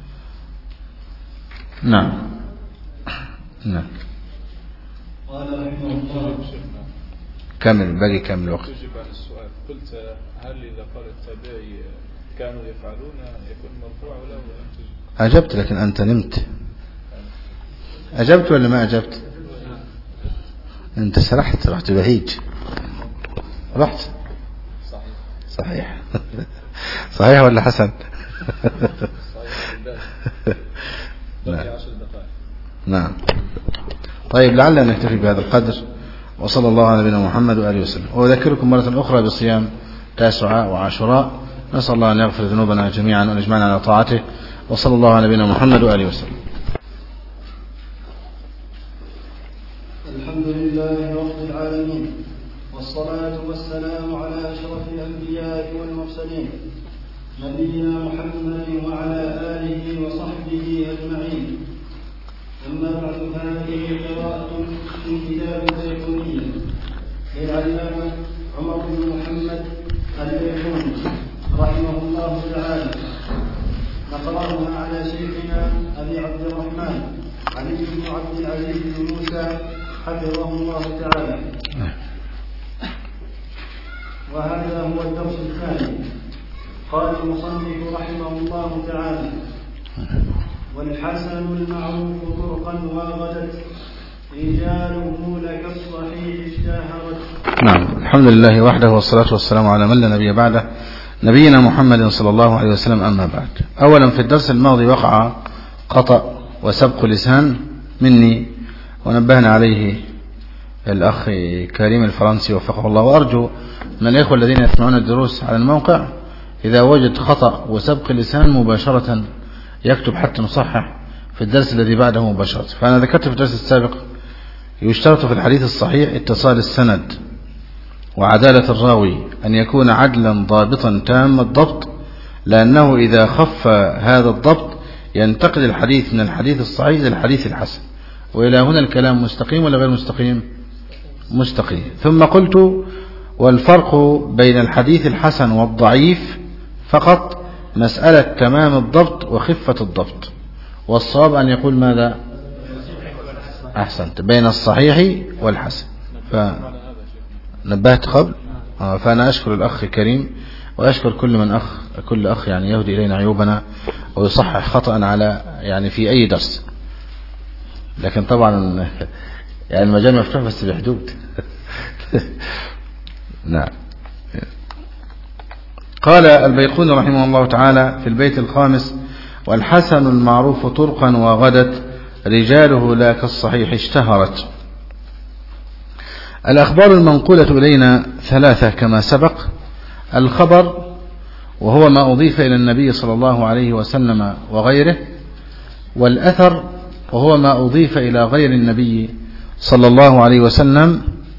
نعم نعم. قال رحمه الله كمل باقي كمل وقت. تجيب عن السؤال. قلت هل إذا قال التابعي كانوا يفعلون يكون مرفوع ولا لم تجب؟ أجبت لكن أنت نمت. أجبت ولا ما أجبت؟ أنت سرحت، رحت بهيج، رحت صحيح صحيح صحيح ولا حسن؟ صحيح. عشر دقائق. نعم. طيب لعلنا نكتفي بهذا القدر، وصلى الله على نبينا محمد وآله وسلم. وأذكركم مرة أخرى بصيام تاسعاء وعاشوراء. نسأل الله أن يغفر ذنوبنا جميعا وأن يجمعنا على طاعته، وصلى الله على نبينا محمد وآله وسلم. الحمد لله رب العالمين، والصلاة والسلام على أشرف الأنبياء والمرسلين نبينا محمد وعلى آله وصحبه أجمعين. أما بعد، فهذه قراءة من كتاب البيقونية للعلامة عمر بن محمد البيقوني رحمه الله تعالى، نقرأها على شيخنا أبي عبد الرحمن علي بن عبد العزيز بن موسى حفظه الله تعالى. وهذا هو الدرس الثاني. قال المصنف رحمه الله تعالى: والحسن المعروف طرقا وغدت رجاله لك الصحيح اشتهرت. نعم. الحمد لله وحده، والصلاة والسلام على من لا نبي بعده، نبينا محمد صلى الله عليه وسلم. أما بعد، أولا في الدرس الماضي وقع خطأ وسبق لسان مني، ونبهنا عليه الأخ كريم الفرنسي وفقه الله. وأرجو من الإخوة الذين يسمعون الدروس على الموقع إذا وجد خطأ وسبق لسان مباشرة يكتب حتى نصحح في الدرس الذي بعده مباشرة. فأنا ذكرت في الدرس السابق يشترط في الحديث الصحيح اتصال السند وعدالة الراوي، أن يكون عدلا ضابطا تام الضبط، لأنه إذا خف هذا الضبط ينتقل الحديث من الحديث الصحيح إلى الحديث الحسن. وإلى هنا الكلام مستقيم ولا غير مستقيم؟ مستقيم. ثم قلت والفرق بين الحديث الحسن والضعيف فقط مسألة تمام الضبط وخفة الضبط، والصواب أن يقول ماذا؟ أحسنت، بين الصحيح والحسن. فنبهت قبل. فأنا أشكر الأخ كريم، وأشكر كل من أخ كل أخ يعني يهدي إلينا عيوبنا ويصحح خطأ على يعني في أي درس. لكن طبعا يعني المجال مفتوح بس بحدود. نعم. قال البيقوني رحمه الله تعالى في البيت الخامس: والحسن المعروف طرقا وغدت رجاله لا كالصحيح اشتهرت. الأخبار المنقولة إلينا ثلاثة كما سبق: الخبر وهو ما أضيف إلى النبي صلى الله عليه وسلم وغيره، والأثر وهو ما أضيف إلى غير النبي صلى الله عليه وسلم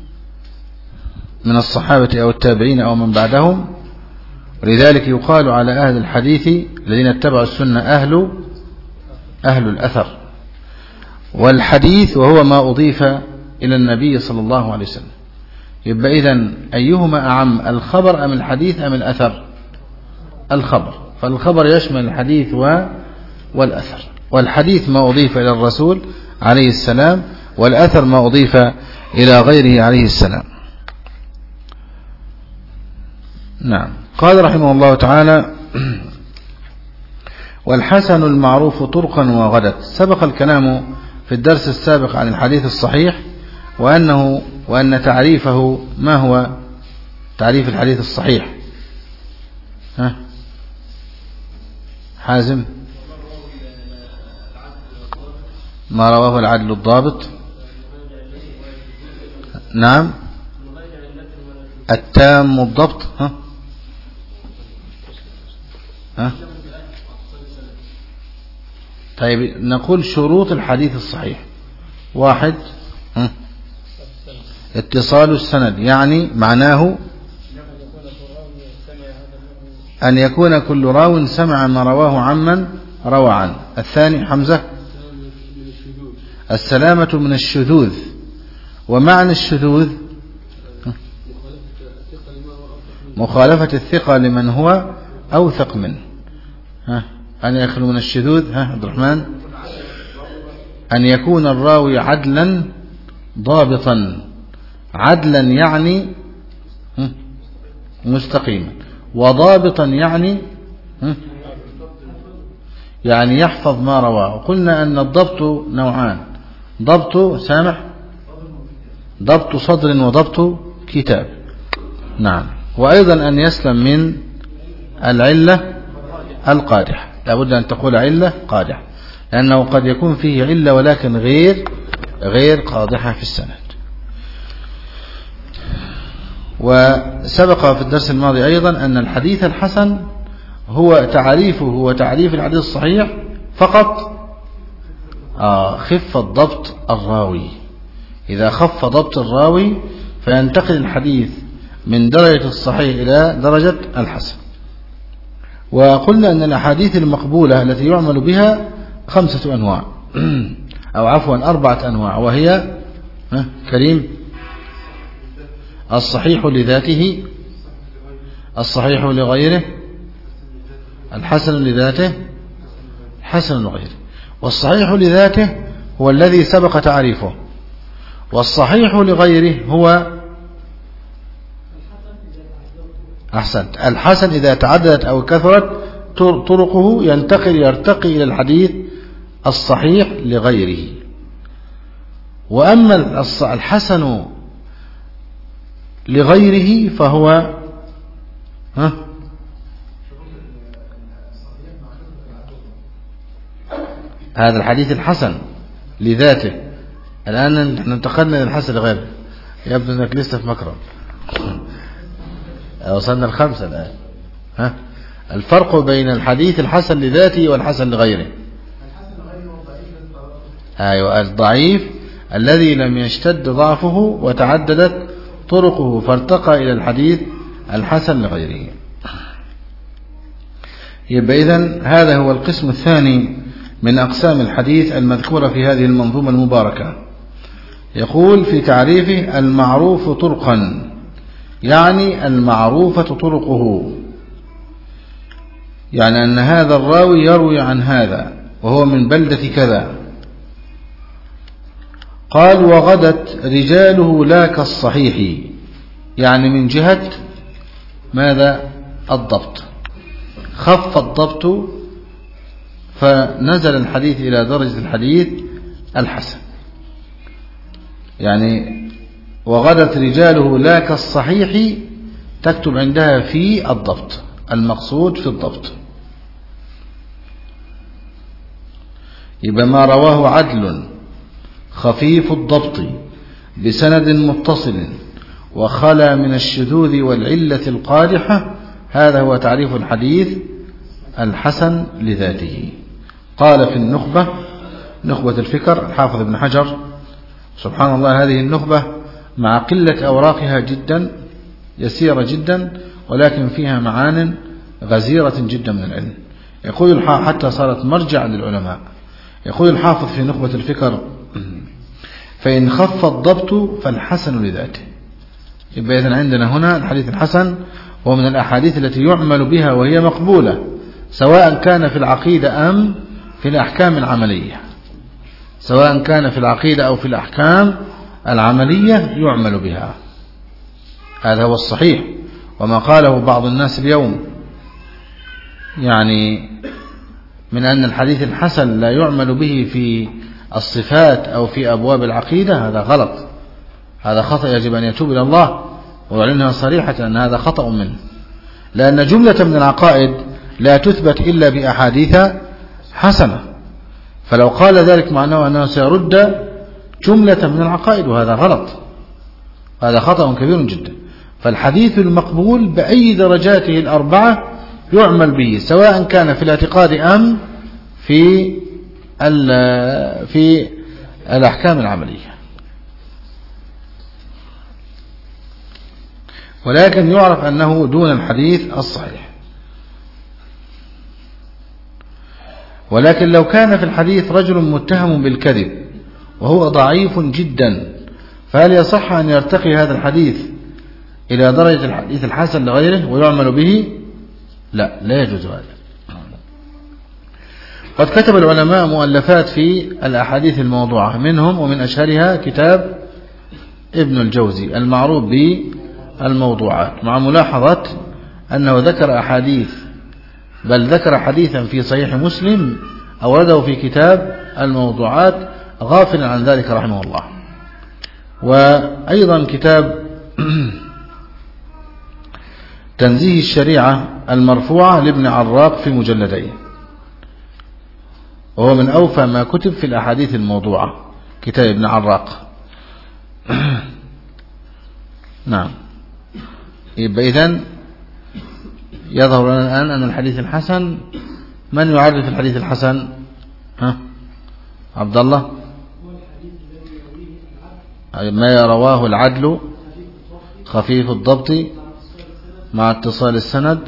من الصحابة أو التابعين أو من بعدهم. ولذلك يقال على أهل الحديث الذين اتبعوا السنة أهل أهل الأثر. والحديث وهو ما أضيف إلى النبي صلى الله عليه وسلم. يبقى إذن أيهما أعم، الخبر أم الحديث أم الأثر؟ الخبر. فالخبر يشمل الحديث والأثر. والحديث ما أضيف إلى الرسول عليه السلام، والأثر ما أضيف إلى غيره عليه السلام. نعم. قال رحمه الله تعالى: والحسن المعروف طرقا وغدت. سبق الكلام في الدرس السابق عن الحديث الصحيح، وأنه وأن تعريفه ما هو تعريف الحديث الصحيح؟ ها حازم؟ ما رواه العدل الضابط. نعم. التام الضبط. ها ها طيب نقول شروط الحديث الصحيح: واحد، ها؟ اتصال السند، يعني معناه أن يكون كل راو سمع ما رواه عمن روى عنه. الثاني حمزة السلامة من الشذوذ. ومعنى الشذوذ مخالفة الثقة لمن هو أوثق منه. ها أن يخلو من الشذوذ. ها عبد الرحمن. أن يكون الراوي عدلا ضابطا. عدلا يعني مستقيما، وضابطا يعني يعني يحفظ ما رواه. وقلنا أن الضبط نوعان: ضبط سامح ضبط صدر وضبط كتاب. نعم. وأيضا أن يسلم من العلة القادحة. لابد أن تقول علة قادحة، لأنه قد يكون فيه علة ولكن غير غير قادحة في السند. وسبق في الدرس الماضي أيضا أن الحديث الحسن هو تعريفه هو تعريف الحديث الصحيح فقط آه خف الضبط الراوي. إذا خف ضبط الراوي فينتقل الحديث من درجة الصحيح إلى درجة الحسن. وقلنا أن الأحاديث المقبولة التي يعمل بها خمسة أنواع أو عفوا أربعة أنواع، وهي كريم: الصحيح لذاته، الصحيح لغيره، الحسن لذاته، حسن لغيره. والصحيح لذاته هو الذي سبق تعريفه، والصحيح لغيره هو أحسنت الحسن إذا تعددت أو كثرت طرقه ينتقل يرتقي إلى الحديث الصحيح لغيره. وأما الحسن لغيره فهو ها هذا الحديث الحسن لذاته. الآن انتقلنا للحسن لغيره. يبدو أنك لسه في مكرم. وصلنا الخمسة الآن. ها الفرق بين الحديث الحسن لذاته والحسن لغيره. أيوة الضعيف الذي لم يشتد ضعفه وتعددت طرقه فارتقى إلى الحديث الحسن لغيره. يبقى إذن هذا هو القسم الثاني من أقسام الحديث المذكورة في هذه المنظومة المباركة. يقول في تعريفه: المعروف طرقا، يعني المعروفة طرقه، يعني أن هذا الراوي يروي عن هذا وهو من بلدة كذا. قال: وغدت رجاله لا كالصحيح، يعني من جهة ماذا؟ الضبط. خف الضبط فنزل الحديث إلى درجة الحديث الحسن. يعني وغدت رجاله لا كالصحيح تكتب عندها في الضبط، المقصود في الضبط. يبقى ما رواه عدل خفيف الضبط بسند متصل وخلا من الشذوذ والعلة القادحة، هذا هو تعريف الحديث الحسن لذاته. قال في النخبة، نخبة الفكر، الحافظ ابن حجر: سبحان الله، هذه النخبة مع قلة أوراقها جدا يسيرة جدا، ولكن فيها معان غزيرة جدا من العلم. يقول حتى صارت مرجع للعلماء. يقول الحافظ في نخبة الفكر: فإن خف الضبط فالحسن لذاته. يبقى إذن عندنا هنا الحديث الحسن هو من الأحاديث التي يعمل بها وهي مقبولة، سواء كان في العقيدة أم في الأحكام العملية. سواء كان في العقيدة أو في الأحكام العملية يعمل بها. هذا هو الصحيح. وما قاله بعض الناس اليوم يعني من أن الحديث الحسن لا يعمل به في الصفات أو في أبواب العقيدة، هذا غلط، هذا خطأ، يجب أن يتوب إلى الله ويعلنها صريحة أن هذا خطأ منه، لأن جملة من العقائد لا تثبت إلا بأحاديث حسنة. فلو قال ذلك معناه أنه سيرد جملة من العقائد، وهذا غلط، هذا خطأ كبير جدا. فالحديث المقبول بأي درجاته الأربعة يعمل به، سواء كان في الاعتقاد أم في في الأحكام العملية. ولكن يعرف أنه دون الحديث الصحيح. ولكن لو كان في الحديث رجل متهم بالكذب وهو ضعيف جدا، فهل يصح أن يرتقي هذا الحديث إلى درجة الحديث الحسن لغيره ويعمل به؟ لا، لا يجوز هذا. قد كتب العلماء مؤلفات في الأحاديث الموضوعة، منهم ومن أشهرها كتاب ابن الجوزي المعروف بالموضوعات، مع ملاحظة أنه ذكر أحاديث، بل ذكر حديثا في صحيح مسلم أورده في كتاب الموضوعات غافلا عن ذلك رحمه الله. وأيضا كتاب تنزيه الشريعة المرفوعة لابن عراق في مجلدين، وهو من أوفى ما كتب في الأحاديث الموضوعة، كتاب ابن عراق. نعم. يبقى إذن يظهر لنا الآن أن الحديث الحسن، من يعرف الحديث الحسن؟ ها عبد الله؟ ما رواه العدل خفيف الضبط مع اتصال السند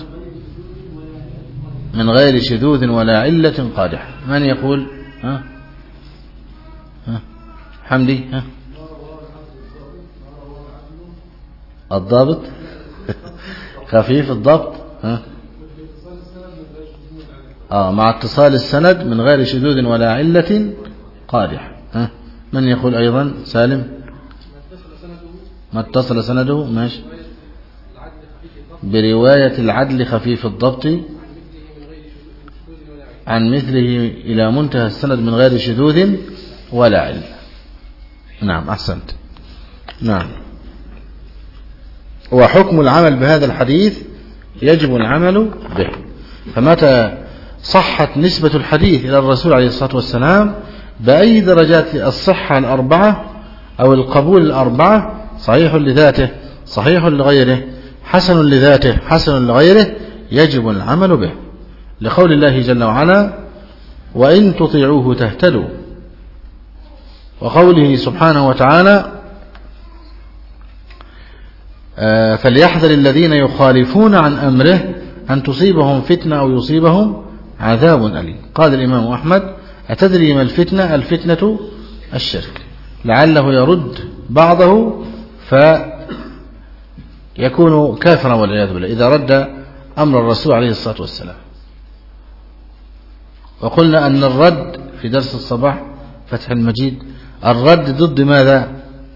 من غير شذوذ ولا علة قادحة. من يقول؟ ها ها حمدي؟ ها الضابط خفيف الضبط، ها آه مع اتصال السند من غير شذوذ ولا علة قادحة. ها من يقول أيضا؟ سالم؟ ما اتصل سنده، ماشي، برواية العدل خفيف الضبط عن مثله إلى منتهى السند من غير شذوذ ولا علة. نعم أحسنت. نعم. وحكم العمل بهذا الحديث يجب العمل به، فمتى صحت نسبة الحديث إلى الرسول عليه الصلاة والسلام بأي درجات الصحة الأربعة أو القبول الأربعة، صحيح لذاته، صحيح لغيره، حسن لذاته، حسن لغيره، يجب العمل به، لقول الله جل وعلا: وإن تطيعوه تهتدوا، وقوله سبحانه وتعالى: فليحذر الذين يخالفون عن أمره أن تصيبهم فتنة أو يصيبهم عذاب أليم. قال الإمام أحمد: أتدري ما الفتنة؟ الفتنة الشرك، لعله يرد بعضه فيكون كافرا والعياذ بالله إذا رد أمر الرسول عليه الصلاة والسلام. وقلنا أن الرد في درس الصباح فتح المجيد، الرد ضد ماذا؟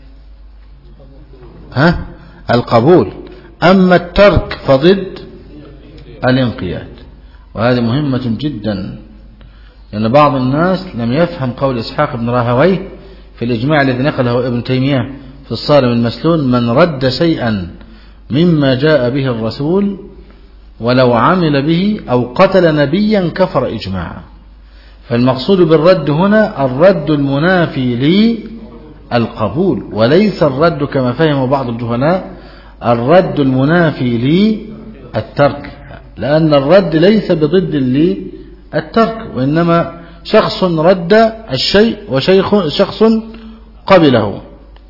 ها؟ القبول. أما الترك فضد الانقياد، وهذه مهمة جدا، لأن بعض الناس لم يفهم قول إسحاق بن راهويه في الإجماع الذي نقله ابن تيمية في الصارم المسلول: من رد شيئا مما جاء به الرسول ولو عمل به أو قتل نبيا كفر إجماعا. فالمقصود بالرد هنا الرد المنافي للقبول، وليس الرد كما فهم بعض الجهلاء الرد المنافي للترك، لأن الرد ليس بضد للترك، وإنما شخص رد الشيء وشيخ شخص قبله.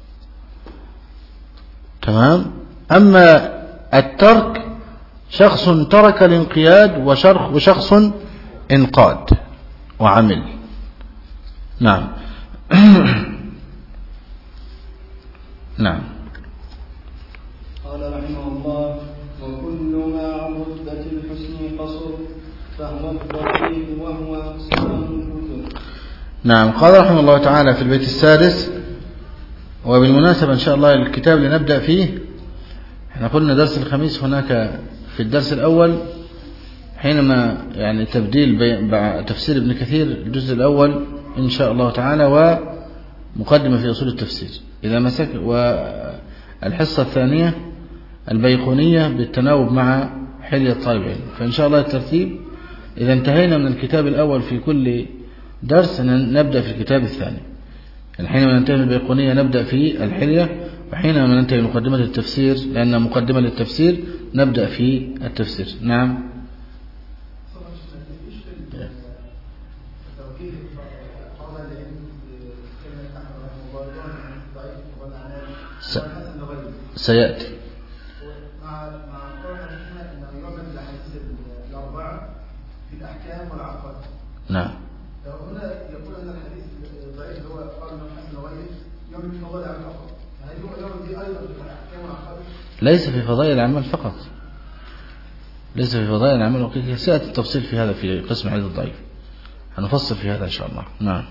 تمام. أما الترك شخص ترك الانقياد وشخص انقاد وعمل. نعم. نعم. قال رحمه الله: وكل ما عن رتبة الحسن قصر فهو الضعيف وهو أقسام الكتب. نعم. قال رحمه الله تعالى في البيت السادس، وبالمناسبة إن شاء الله الكتاب اللي نبدأ فيه، احنا قلنا درس الخميس هناك في الدرس الأول حينما يعني تبديل تفسير ابن كثير الجزء الأول إن شاء الله تعالى، ومقدمة في أصول التفسير إذا مسك، والحصة الثانية البيقونية بالتناوب مع حلية طالب العلم. فإن شاء الله الترتيب إذا انتهينا من الكتاب الأول في كل درس نبدأ في الكتاب الثاني، حينما ننتهي من البيقونية نبدأ في الحلية، وحينما ننتهي من مقدمة التفسير لأن مقدمة للتفسير نبدأ في التفسير. نعم. سيأتي مع مع قولنا انه يوجد الاحاديث الاربعه في الاحكام والعقائد. نعم. هنا يقول ان الحديث ضعيف هو قال انه حسن ليس في فضائل الأعمال فقط، ليس في فضائل الأعمال وكيف سيأتي التفصيل في هذا في قسم الحديث الضعيف، هنفصل في هذا إن شاء الله. نعم.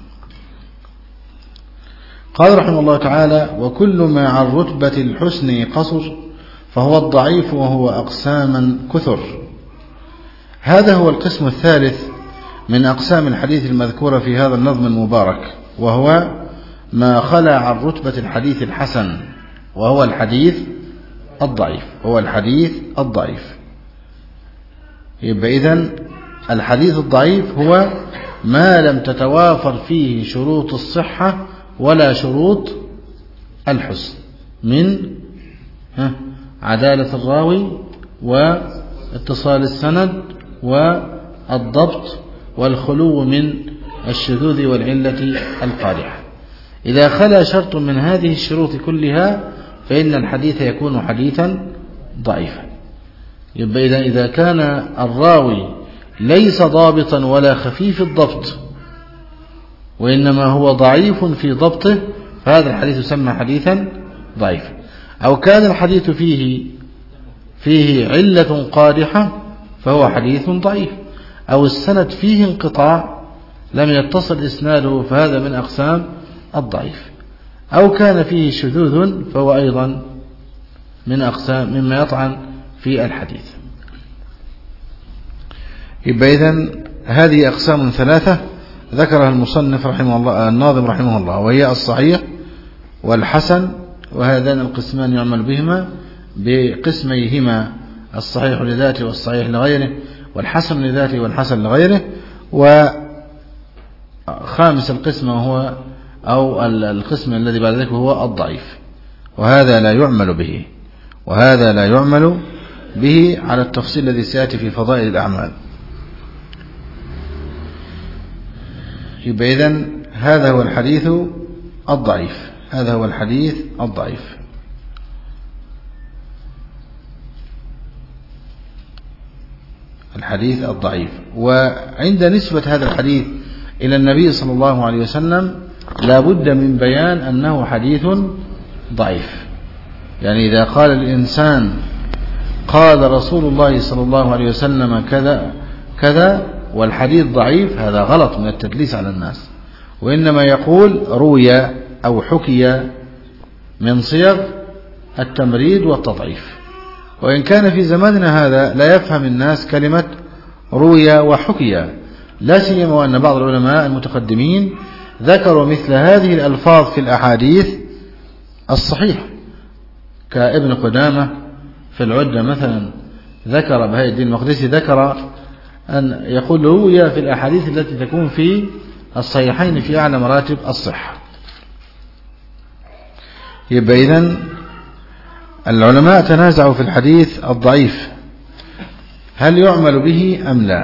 قال رحمه الله تعالى: وكل ما عن رتبة الحسن قصر فهو الضعيف وهو أقساما كثر. هذا هو القسم الثالث من أقسام الحديث المذكورة في هذا النظم المبارك، وهو ما خلا عن رتبة الحديث الحسن، وهو الحديث الضعيف، هو الحديث الضعيف. يبقى إذن الحديث الضعيف هو ما لم تتوافر فيه شروط الصحة ولا شروط الحسن من عدالة الراوي واتصال السند والضبط والخلو من الشذوذ والعلة القادحة. إذا خلا شرط من هذه الشروط كلها فإن الحديث يكون حديثا ضعيفا. يبقى إذا إذا كان الراوي ليس ضابطا ولا خفيف الضبط وإنما هو ضعيف في ضبطه فهذا الحديث يسمى حديثا ضعيفا. أو كان الحديث فيه فيه علة قادحة فهو حديث ضعيف. أو السند فيه انقطاع لم يتصل إسناده فهذا من أقسام الضعيف. أو كان فيه شذوذ فهو أيضا من أقسام مما يطعن في الحديث. يبقى إذن هذه أقسام ثلاثة ذكرها المصنف رحمه الله الناظم رحمه الله، وهي الصحيح والحسن، وهذان القسمان يعمل بهما بقسميهما الصحيح لذاته والصحيح لغيره، والحسن لذاته والحسن لغيره. وخامس القسم وهو أو القسم الذي بعد ذلك هو الضعيف، وهذا لا يعمل به وهذا لا يعمل به على التفصيل الذي سيأتي في فضائل الأعمال. يبقى إذن هذا هو الحديث الضعيف، هذا هو الحديث الضعيف. الحديث الضعيف. وعند نسبة هذا الحديث إلى النبي صلى الله عليه وسلم لا بد من بيان أنه حديث ضعيف. يعني إذا قال الإنسان قال رسول الله صلى الله عليه وسلم كذا كذا والحديث ضعيف، هذا غلط من التدليس على الناس، وإنما يقول روي أو حكي من صيغ التمريد والتضعيف. وإن كان في زماننا هذا لا يفهم الناس كلمة روي وحكي، لا سيما وأن بعض العلماء المتقدمين ذكروا مثل هذه الألفاظ في الأحاديث الصحيحة، كابن قدامة في العدة مثلا ذكر بهاء الدين المقدسي ذكر أن يقول روي في الأحاديث التي تكون في الصحيحين في أعلى مراتب الصحة. يبقى إذن العلماء تنازعوا في الحديث الضعيف هل يعمل به أم لا.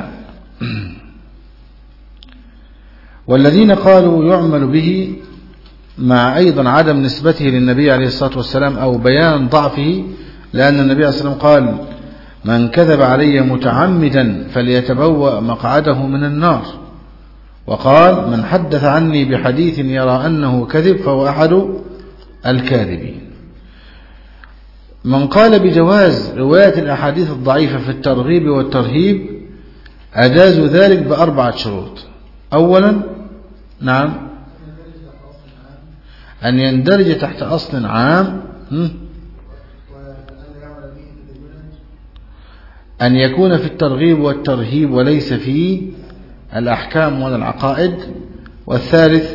والذين قالوا يعمل به مع أيضا عدم نسبته للنبي عليه الصلاة والسلام أو بيان ضعفه، لأن النبي عليه الصلاة والسلام قال من كذب علي متعمدا فليتبوأ مقعده من النار، وقال من حدث عني بحديث يرى أنه كذب فهو أحد الكاذبين. من قال بجواز رواية الأحاديث الضعيفة في الترغيب والترهيب أجازوا ذلك بأربعة شروط. أولا نعم أن يندرج تحت أصل عام، أن يكون في الترغيب والترهيب وليس في الأحكام ولا العقائد. والثالث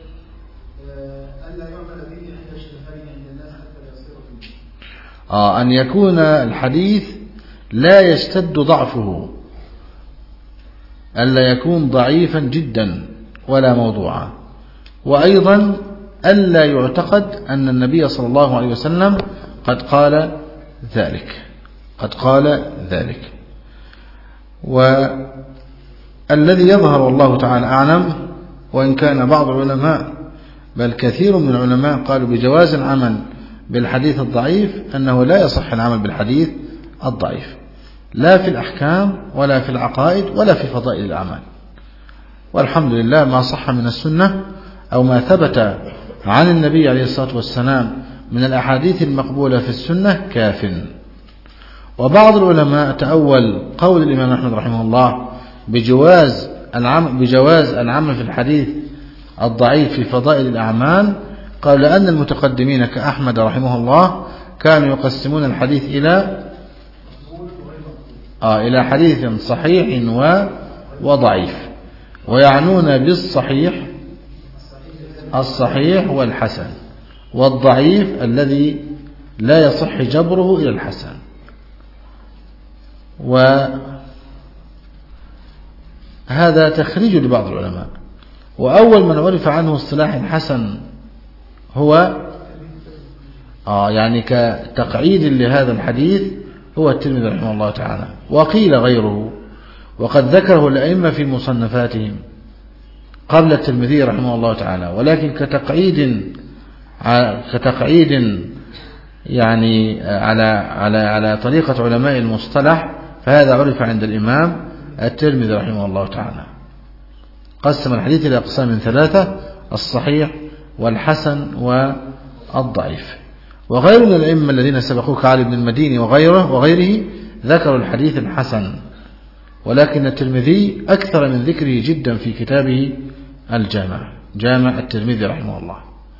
آه أن يكون الحديث لا يشتد ضعفه، ألا يكون ضعيفا جدا ولا موضوعا. وأيضا ألا يعتقد أن النبي صلى الله عليه وسلم قد قال ذلك قد قال ذلك. والذي يظهر والله تعالى أعلم، وإن كان بعض العلماء بل كثير من العلماء قالوا بجواز العمل بالحديث الضعيف، أنه لا يصح العمل بالحديث الضعيف لا في الأحكام ولا في العقائد ولا في فضائل الأعمال. والحمد لله ما صح من السنة أو ما ثبت عن النبي عليه الصلاة والسلام من الأحاديث المقبولة في السنة كاف. وبعض العلماء تأول قول الإمام أحمد رحمه الله بجواز العمل, بجواز العمل في الحديث الضعيف في فضائل الأعمال، قال لأن المتقدمين كأحمد رحمه الله كانوا يقسمون الحديث إلى آه إلى حديث صحيح وضعيف، ويعنون بالصحيح الصحيح والحسن، والضعيف الذي لا يصح جبره إلى الحسن. وهذا تخريج لبعض العلماء. وأول من عرف عنه اصطلاح الحسن هو آه يعني كتقعيد لهذا الحديث هو الترمذي رحمه الله تعالى، وقيل غيره، وقد ذكره الأئمة في مصنفاتهم قبل الترمذي رحمه الله تعالى، ولكن كتقعيد كتقعيد يعني على على على طريقة علماء المصطلح، فهذا عرف عند الإمام الترمذي رحمه الله تعالى. قسم الحديث إلى أقسام ثلاثة: الصحيح والحسن والضعيف. وغير من الأئمة الذين سبقوه كعلي بن المديني وغيره وغيره ذكروا الحديث الحسن، ولكن الترمذي أكثر من ذكره جدا في كتابه الجامع، جامع الترمذي رحمه الله،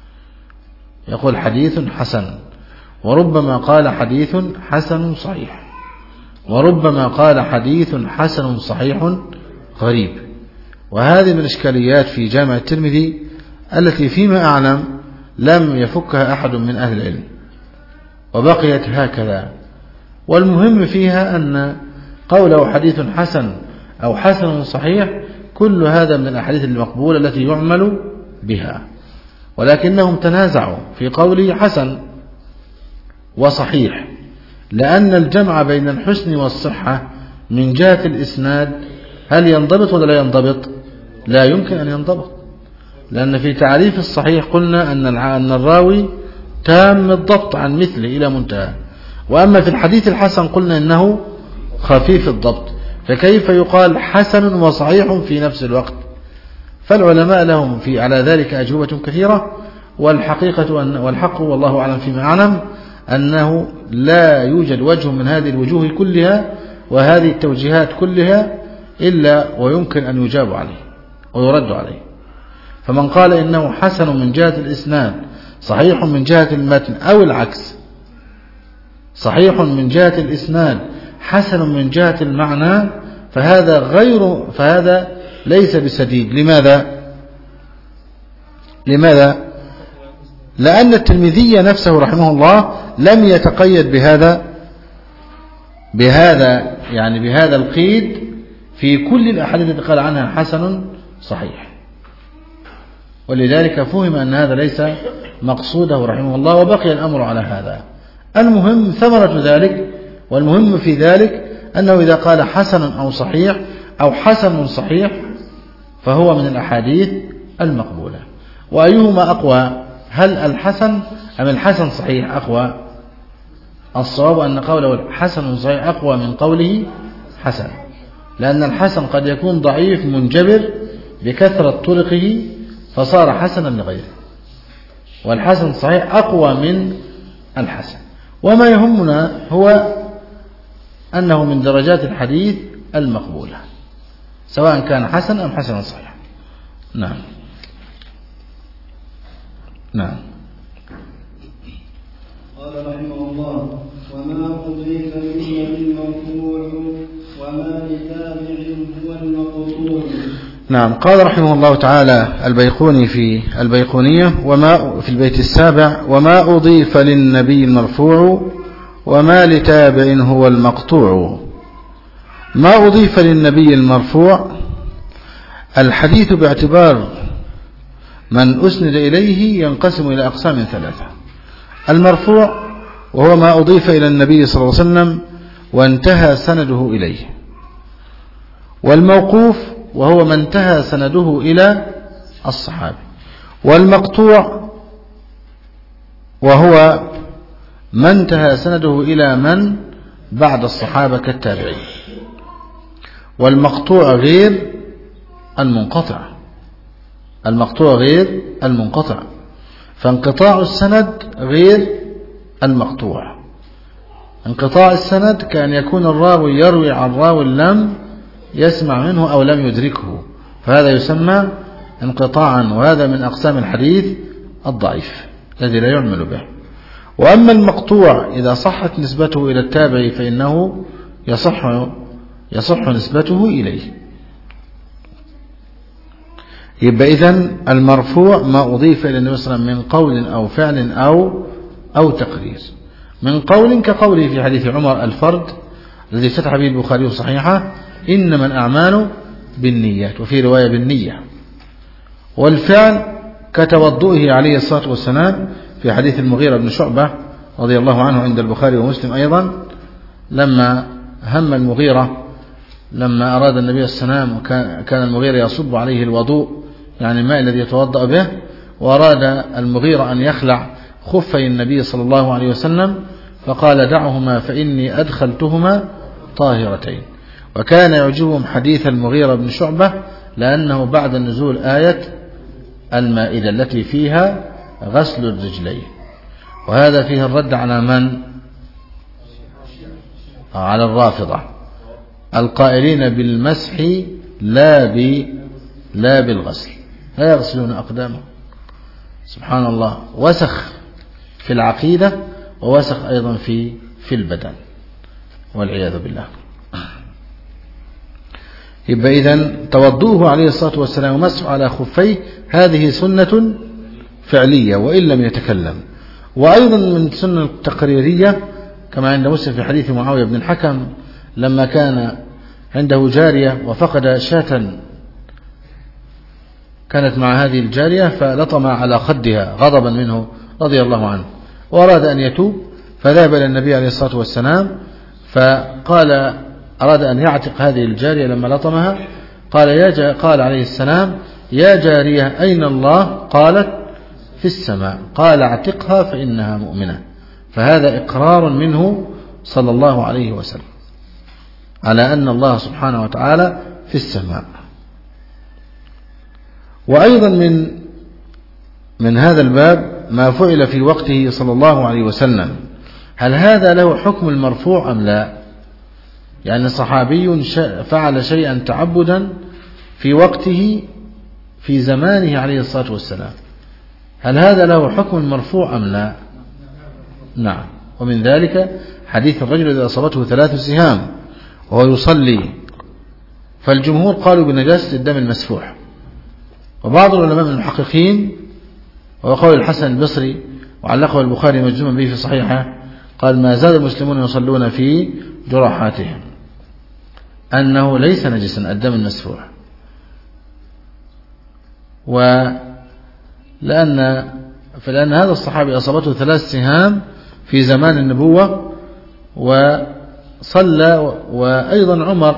يقول حديث حسن، وربما قال حديث حسن صحيح، وربما قال حديث حسن صحيح غريب. وهذه من الإشكاليات في جامع الترمذي التي فيما أعلم لم يفكها أحد من أهل العلم، وبقيت هكذا. والمهم فيها أن قوله حديث حسن أو حسن صحيح كل هذا من الأحاديث المقبولة التي يعمل بها، ولكنهم تنازعوا في قوله حسن وصحيح، لأن الجمع بين الحسن والصحة من جهة الإسناد هل ينضبط ولا لا ينضبط؟ لا يمكن أن ينضبط، لأن في تعريف الصحيح قلنا أن الراوي تام الضبط عن مثله إلى منتهى، وأما في الحديث الحسن قلنا إنه خفيف الضبط، فكيف يقال حسن وصحيح في نفس الوقت؟ فالعلماء لهم في على ذلك أجوبة كثيرة، والحقيقة أن والحق والله أعلم فيما أعلم أنه لا يوجد وجه من هذه الوجوه كلها وهذه التوجيهات كلها إلا ويمكن أن يجاب عليه ويرد عليه. فمن قال إنه حسن من جهة الإسناد صحيح من جهة المتن، أو العكس، صحيح من جهة الإسناد حسن من جهة المعنى، فهذا غير فهذا ليس بسديد. لماذا؟ لماذا؟ لأن الترمذي نفسه رحمه الله لم يتقيد بهذا بهذا يعني بهذا القيد في كل الأحاديث التي قال عنها حسن صحيح، ولذلك فهم أن هذا ليس مقصوده رحمه الله، وبقي الأمر على هذا. المهم ثمرة ذلك، والمهم في ذلك أنه إذا قال حسن أو صحيح أو حسن صحيح فهو من الأحاديث المقبولة. وأيهما أقوى، هل الحسن أم الحسن صحيح أقوى؟ الصواب أن قوله حسن صحيح أقوى من قوله حسن، لأن الحسن قد يكون ضعيف منجبر بكثرة طرقه فصار حسنا لغيره، والحسن صحيح أقوى من الحسن. وما يهمنا هو أنه من درجات الحديث المقبولة، سواء كان حسن أم حسن صحيح. نعم نعم. قال رحمه الله: وما أضيف منه المرفوع وما لتابع هو المقطوع. نعم. قال رحمه الله تعالى البيقوني في البيقونية وما في البيت السابع: وما أضيف للنبي المرفوع وما لتابع هو المقطوع. ما أضيف للنبي المرفوع الحديث باعتبار من أسند إليه ينقسم إلى أقسام ثلاثة: المرفوع وهو ما أضيف إلى النبي صلى الله عليه وسلم وانتهى سنده إليه، والموقوف وهو ما انتهى سنده إلى الصحابي، والمقطوع وهو ما انتهى سنده إلى من بعد الصحابة كالتابعين. والمقطوع غير المنقطع، المقطوع غير المنقطع، فانقطاع السند غير المقطوع. انقطاع السند كأن يكون الراوي يروي عن راوي لم يسمع منه أو لم يدركه، فهذا يسمى انقطاعا، وهذا من أقسام الحديث الضعيف الذي لا يعمل به. وأما المقطوع إذا صحت نسبته إلى التابع فإنه يصح يصح نسبته إليه. يبقى إذن المرفوع ما أضيف إلى النبي صلى الله عليه وسلم من قول أو فعل أو أو تقرير. من قول كقوله في حديث عمر الفرد الذي فتح به البخاري صحيحه: إنما الأعمال بالنيات، وفي رواية بالنية. والفعل كتوضؤه عليه الصلاة والسلام في حديث المغيرة بن شعبة رضي الله عنه عند البخاري ومسلم أيضا، لما هم المغيرة لما أراد النبي صلى الله عليه وسلم كان المغيرة يصب عليه الوضوء يعني الماء الذي يتوضأ به، وأراد المغيرة أن يخلع خفي النبي صلى الله عليه وسلم فقال: دعهما فإني أدخلتهما طاهرتين. وكان يعجبهم حديث المغيرة بن شعبة لأنه بعد نزول آية المائدة التي فيها غسل الرجلين، وهذا فيه الرد على من؟ على الرافضة القائلين بالمسح لا ب لا بالغسل، لا يغسلون أقدامهم. سبحان الله، وسخ في العقيدة ووسخ أيضا في في البدن والعياذ بالله. يبقى إذن توضؤه عليه الصلاة والسلام ومسح على خفيه هذه سنة فعلية وإن لم يتكلم. وأيضا من السنة التقريرية كما عند مسلم في حديث معاوية بن الحكم لما كان عنده جارية وفقد شاة كانت مع هذه الجارية فلطم على خدها غضبا منه رضي الله عنه، وأراد أن يتوب فذهب إلى النبي عليه الصلاة والسلام فقال أراد أن يعتق هذه الجارية لما لطمها، قال يا جا قال عليه السلام: يا جارية أين الله؟ قالت: في السماء. قال: اعتقها فإنها مؤمنة. فهذا إقرار منه صلى الله عليه وسلم على أن الله سبحانه وتعالى في السماء. وأيضا من من هذا الباب ما فعل في وقته صلى الله عليه وسلم، هل هذا له حكم المرفوع أم لا؟ يعني صحابي فعل شيئا تعبدا في وقته في زمانه عليه الصلاة والسلام، هل هذا له حكم المرفوع أم لا؟ نعم. ومن ذلك حديث الرجل إذا أصابته ثلاث سهام وهو يصلي، فالجمهور قالوا بنجاسة الدم المسفوح، وبعض العلماء من المحققين وهو قول الحسن البصري وعلقه البخاري مجزوما به في صحيحه قال: ما زال المسلمون يصلون في جراحاتهم، أنه ليس نجسا الدم المسفوح. ولأن فلأن هذا الصحابي أصابته ثلاث سهام في زمان النبوة وصلى، وأيضا عمر،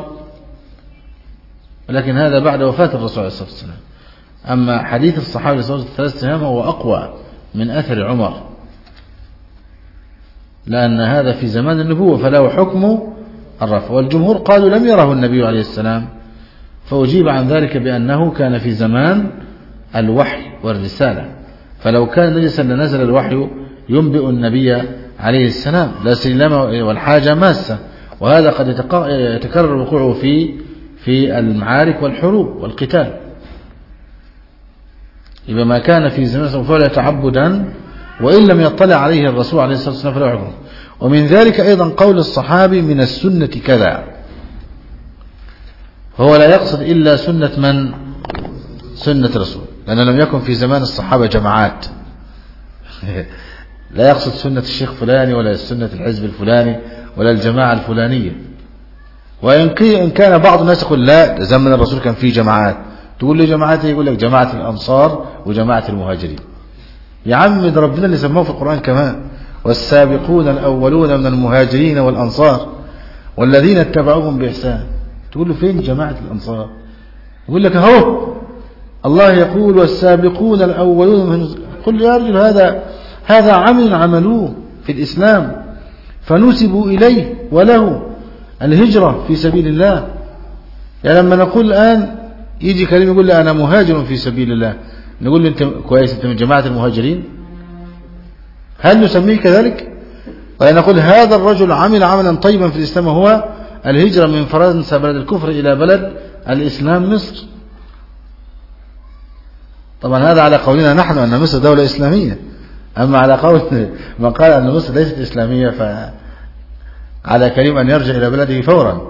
لكن هذا بعد وفاة الرسول عليه الصلاة والسلام. أما حديث الصحابي أصابته ثلاث سهام هو أقوى من أثر عمر، لأن هذا في زمان النبوة فله حكم الرفع. والجمهور قالوا لم يره النبي عليه السلام، فأجيب عن ذلك بأنه كان في زمان الوحي والرسالة، فلو كان نجسا لنزل الوحي ينبئ النبي عليه السلام لا سلامة والحاجة ماسة، وهذا قد يتكرر وقوعه في في المعارك والحروب والقتال. إذا ما كان في زمان فعل تعبدا وإن لم يطلع عليه الرسول عليه الصلاة والسلام فلا حكم. ومن ذلك أيضا قول الصحابي: من السنة كذا، هو لا يقصد إلا سنة من؟ سنة رسول، لأنه لم يكن في زمان الصحابة جماعات لا يقصد سنة الشيخ فلاني ولا سنة الحزب الفلاني ولا الجماعة الفلانية. وإن كان بعض الناس يقول لا زمن الرسول كان فيه جماعات، تقول له جماعات، يقول لك جماعة الأنصار وجماعة المهاجرين. يا عم ده ربنا اللي سموه في القرآن كمان: والسابقون الأولون من المهاجرين والأنصار والذين اتبعوهم بإحسان. تقول له فين جماعة الأنصار؟ يقول لك اهو الله يقول والسابقون الأولون من. قل يا رجل هذا هذا عمل عملوه في الإسلام فنسبوا إليه وله الهجرة في سبيل الله. يعني لما نقول الآن يجي كريم يقول لي أنا مهاجر في سبيل الله، نقول له أنت كويس، أنت من جماعة المهاجرين؟ هل نسميه كذلك؟ ولا نقول هذا الرجل عمل عملا طيبا في الإسلام وهو الهجرة من فرنسا بلد الكفر إلى بلد الإسلام مصر؟ طبعا هذا على قولنا نحن أن مصر دولة إسلامية. أما على قول من قال أن مصر ليست إسلامية فعلى كريم أن يرجع إلى بلده فورا.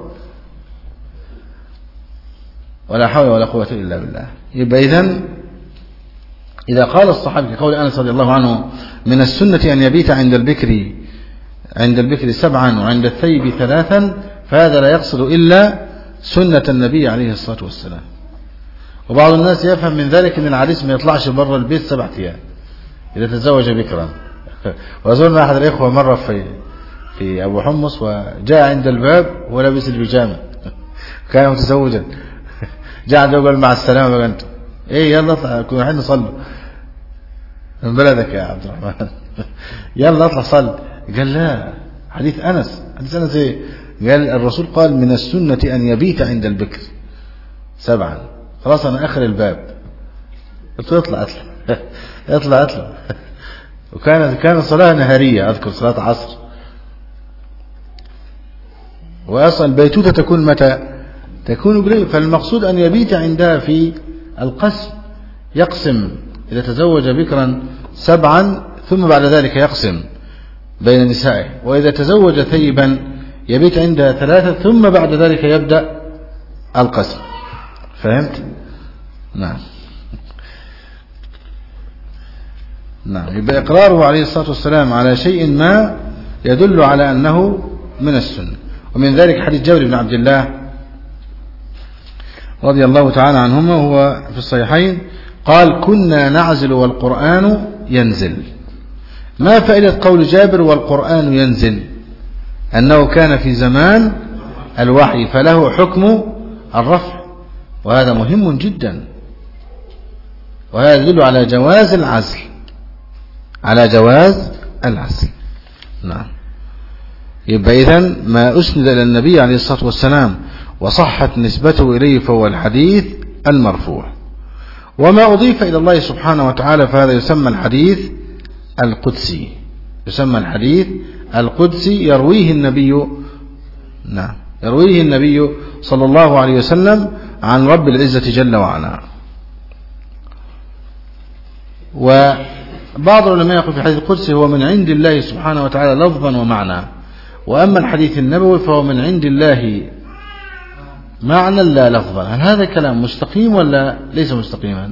ولا حول ولا قوة إلا بالله. يبقى إذن إذا قال الصحابي كقول أنس رضي الله عنه من السنة أن يبيت عند البكر عند البكر سبعا وعند الثيب ثلاثا، فهذا لا يقصد إلا سنة النبي عليه الصلاة والسلام. وبعض الناس يفهم من ذلك أن العريس ما يطلعش بره البيت سبعة أيام إذا تزوج بكرا. وأظن أحد الإخوة مرة في في أبو حمص وجاء عند الباب ولبس البيجامة كان متزوجا، جاء عنده وقال مع السلامة بقى أنت إيه يلا اطلع كنا رايحين نصلي من بلدك يا عبد الرحمن يلا اطلع صلي. قال لا، حديث أنس حديث أنس إيه؟ قال الرسول قال من السنة أن يبيت عند البكر سبعا. خلاص أنا آخر الباب قلت له اطلع اطلع اطلع اطلع. وكانت كانت صلاة نهارية، أذكر صلاة عصر. وأصلا البيتوتة تكون متى؟ تكون قريب. فالمقصود أن يبيت عندها في القسم، يقسم إذا تزوج بكرا سبعا ثم بعد ذلك يقسم بين نسائه، وإذا تزوج ثيبا يبيت عندها ثلاثة ثم بعد ذلك يبدأ القسم. فهمت؟ نعم نعم. يبقى إقراره عليه الصلاة والسلام على شيء ما يدل على أنه من السنة. ومن ذلك حديث جابر بن عبد الله رضي الله تعالى عنهما وهو في الصحيحين قال كنا نعزل والقرآن ينزل. ما فائدة قول جابر والقرآن ينزل؟ أنه كان في زمان الوحي فله حكم الرفع، وهذا مهم جدا، وهذا يدل على جواز العزل، على جواز العزل. نعم. يبقى إذن ما أسند إلى النبي عليه الصلاة والسلام وصحت نسبته إليه فهو الحديث المرفوع. وما أضيف إلى الله سبحانه وتعالى فهذا يسمى الحديث القدسي، يسمى الحديث القدسي يرويه النبي نعم يرويه النبي صلى الله عليه وسلم عن رب العزة جل وعلا. وبعض العلماء يقول في الحديث القدسي هو من عند الله سبحانه وتعالى لفظا ومعنى، وأما الحديث النبوي فهو من عند الله معنى لا لفظا. هل هذا كلام مستقيم ولا ليس مستقيما؟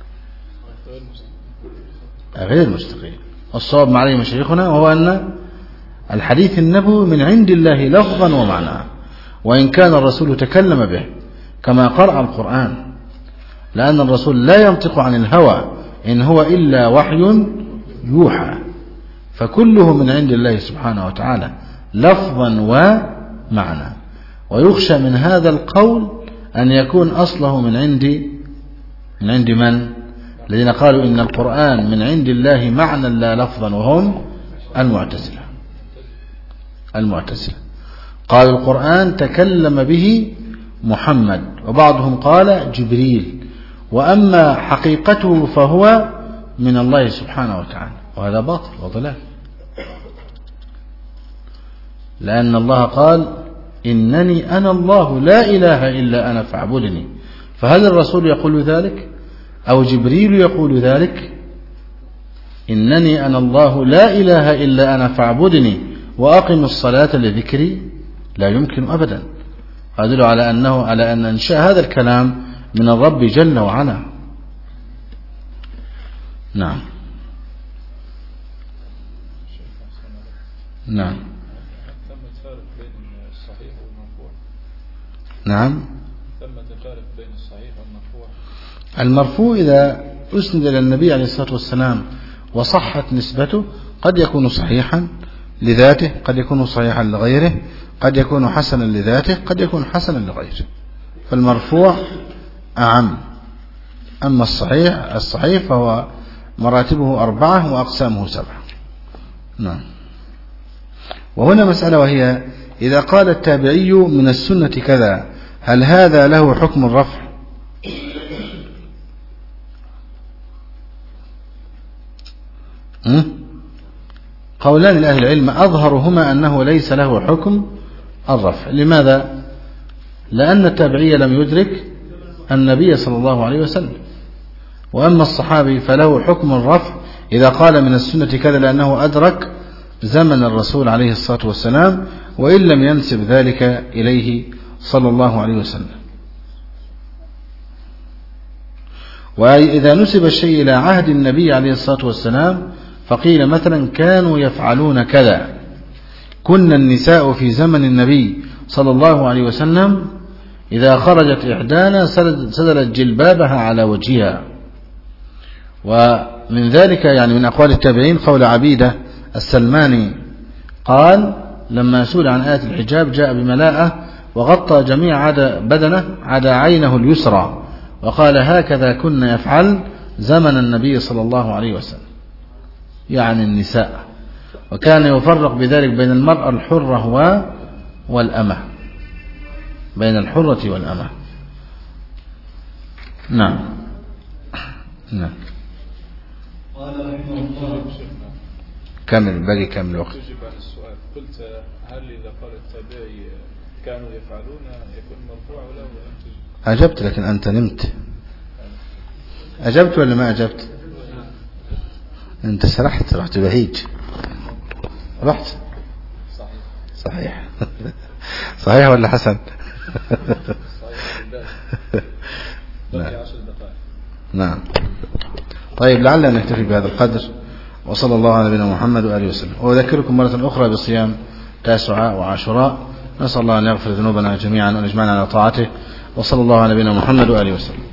غير مستقيم. الصواب مع عليه مشايخنا وهو أن الحديث النبوي من عند الله لفظا ومعنى، وإن كان الرسول تكلم به كما قرأ القرآن، لأن الرسول لا ينطق عن الهوى إن هو إلا وحي يوحى، فكله من عند الله سبحانه وتعالى لفظا ومعنى. ويخشى من هذا القول أن يكون أصله من عند من عند من؟ الذين قالوا إن القرآن من عند الله معنى لا لفظا، وهم المعتزلة. المعتزلة قالوا القرآن تكلم به محمد، وبعضهم قال جبريل، وأما حقيقته فهو من الله سبحانه وتعالى، وهذا باطل وضلال، لأن الله قال إنني أنا الله لا إله إلا أنا فاعبدني. فهل الرسول يقول ذلك أو جبريل يقول ذلك؟ إنني أنا الله لا إله إلا أنا فاعبدني وأقم الصلاة لذكري، لا يمكن أبدا. هذا على أنه على أن أنشأ هذا الكلام من الرب جل وعلا. نعم نعم نعم. ثمة فارق بين الصحيح والمرفوع. المرفوع إذا أسند إلى النبي عليه الصلاة والسلام وصحت نسبته قد يكون صحيحا لذاته، قد يكون صحيحا لغيره، قد يكون حسنا لذاته، قد يكون حسنا لغيره. فالمرفوع أعم. أما الصحيح الصحيح فهو مراتبه أربعة وأقسامه سبعة. نعم. وهنا مسألة، وهي إذا قال التابعي من السنة كذا هل هذا له حكم الرفع؟ قولان لأهل العلم أظهرهما أنه ليس له حكم الرفع. لماذا؟ لأن التابعي لم يدرك النبي صلى الله عليه وسلم، وأما الصحابي فله حكم الرفع إذا قال من السنة كذا لأنه أدرك زمن الرسول عليه الصلاة والسلام وإن لم ينسب ذلك إليه صلى الله عليه وسلم. وإذا نسب الشيء إلى عهد النبي عليه الصلاة والسلام فقيل مثلا كانوا يفعلون كذا، كن النساء في زمن النبي صلى الله عليه وسلم إذا خرجت إحدانا سدلت جلبابها على وجهها. ومن ذلك يعني من أقوال التابعين قول عبيدة السلماني قال لما سئل عن آية الحجاب جاء بملاءة وغطى جميع عدا بدنه عدا عينه اليسرى، وقال هكذا كنا يفعل زمن النبي صلى الله عليه وسلم، يعني النساء، وكان يفرق بذلك بين المرأة الحرة والأمة، بين الحرة والأمة. نعم نعم. قال رحمه الله كمل باقي كمل وقت. تجيب عن السؤال. قلت هل إذا قال التابعي كانوا يفعلون يكون مرفوع ولا ولا؟ أجبت لكن أنت نمت. أجبت ولا ما أجبت؟ أنت سرحت، رحت بعيد، رحت صحيح صحيح ولا حسن؟ نعم. طيب لعلنا نكتفي بهذا القدر، وصلى الله على نبينا محمد وآله وسلم. وأذكركم مرة أخرى بصيام تاسعاء وعاشوراء، نسأل الله أن يغفر ذنوبنا جميعا وأن يجمعنا على طاعته، وصلى الله على نبينا محمد وآله وسلم.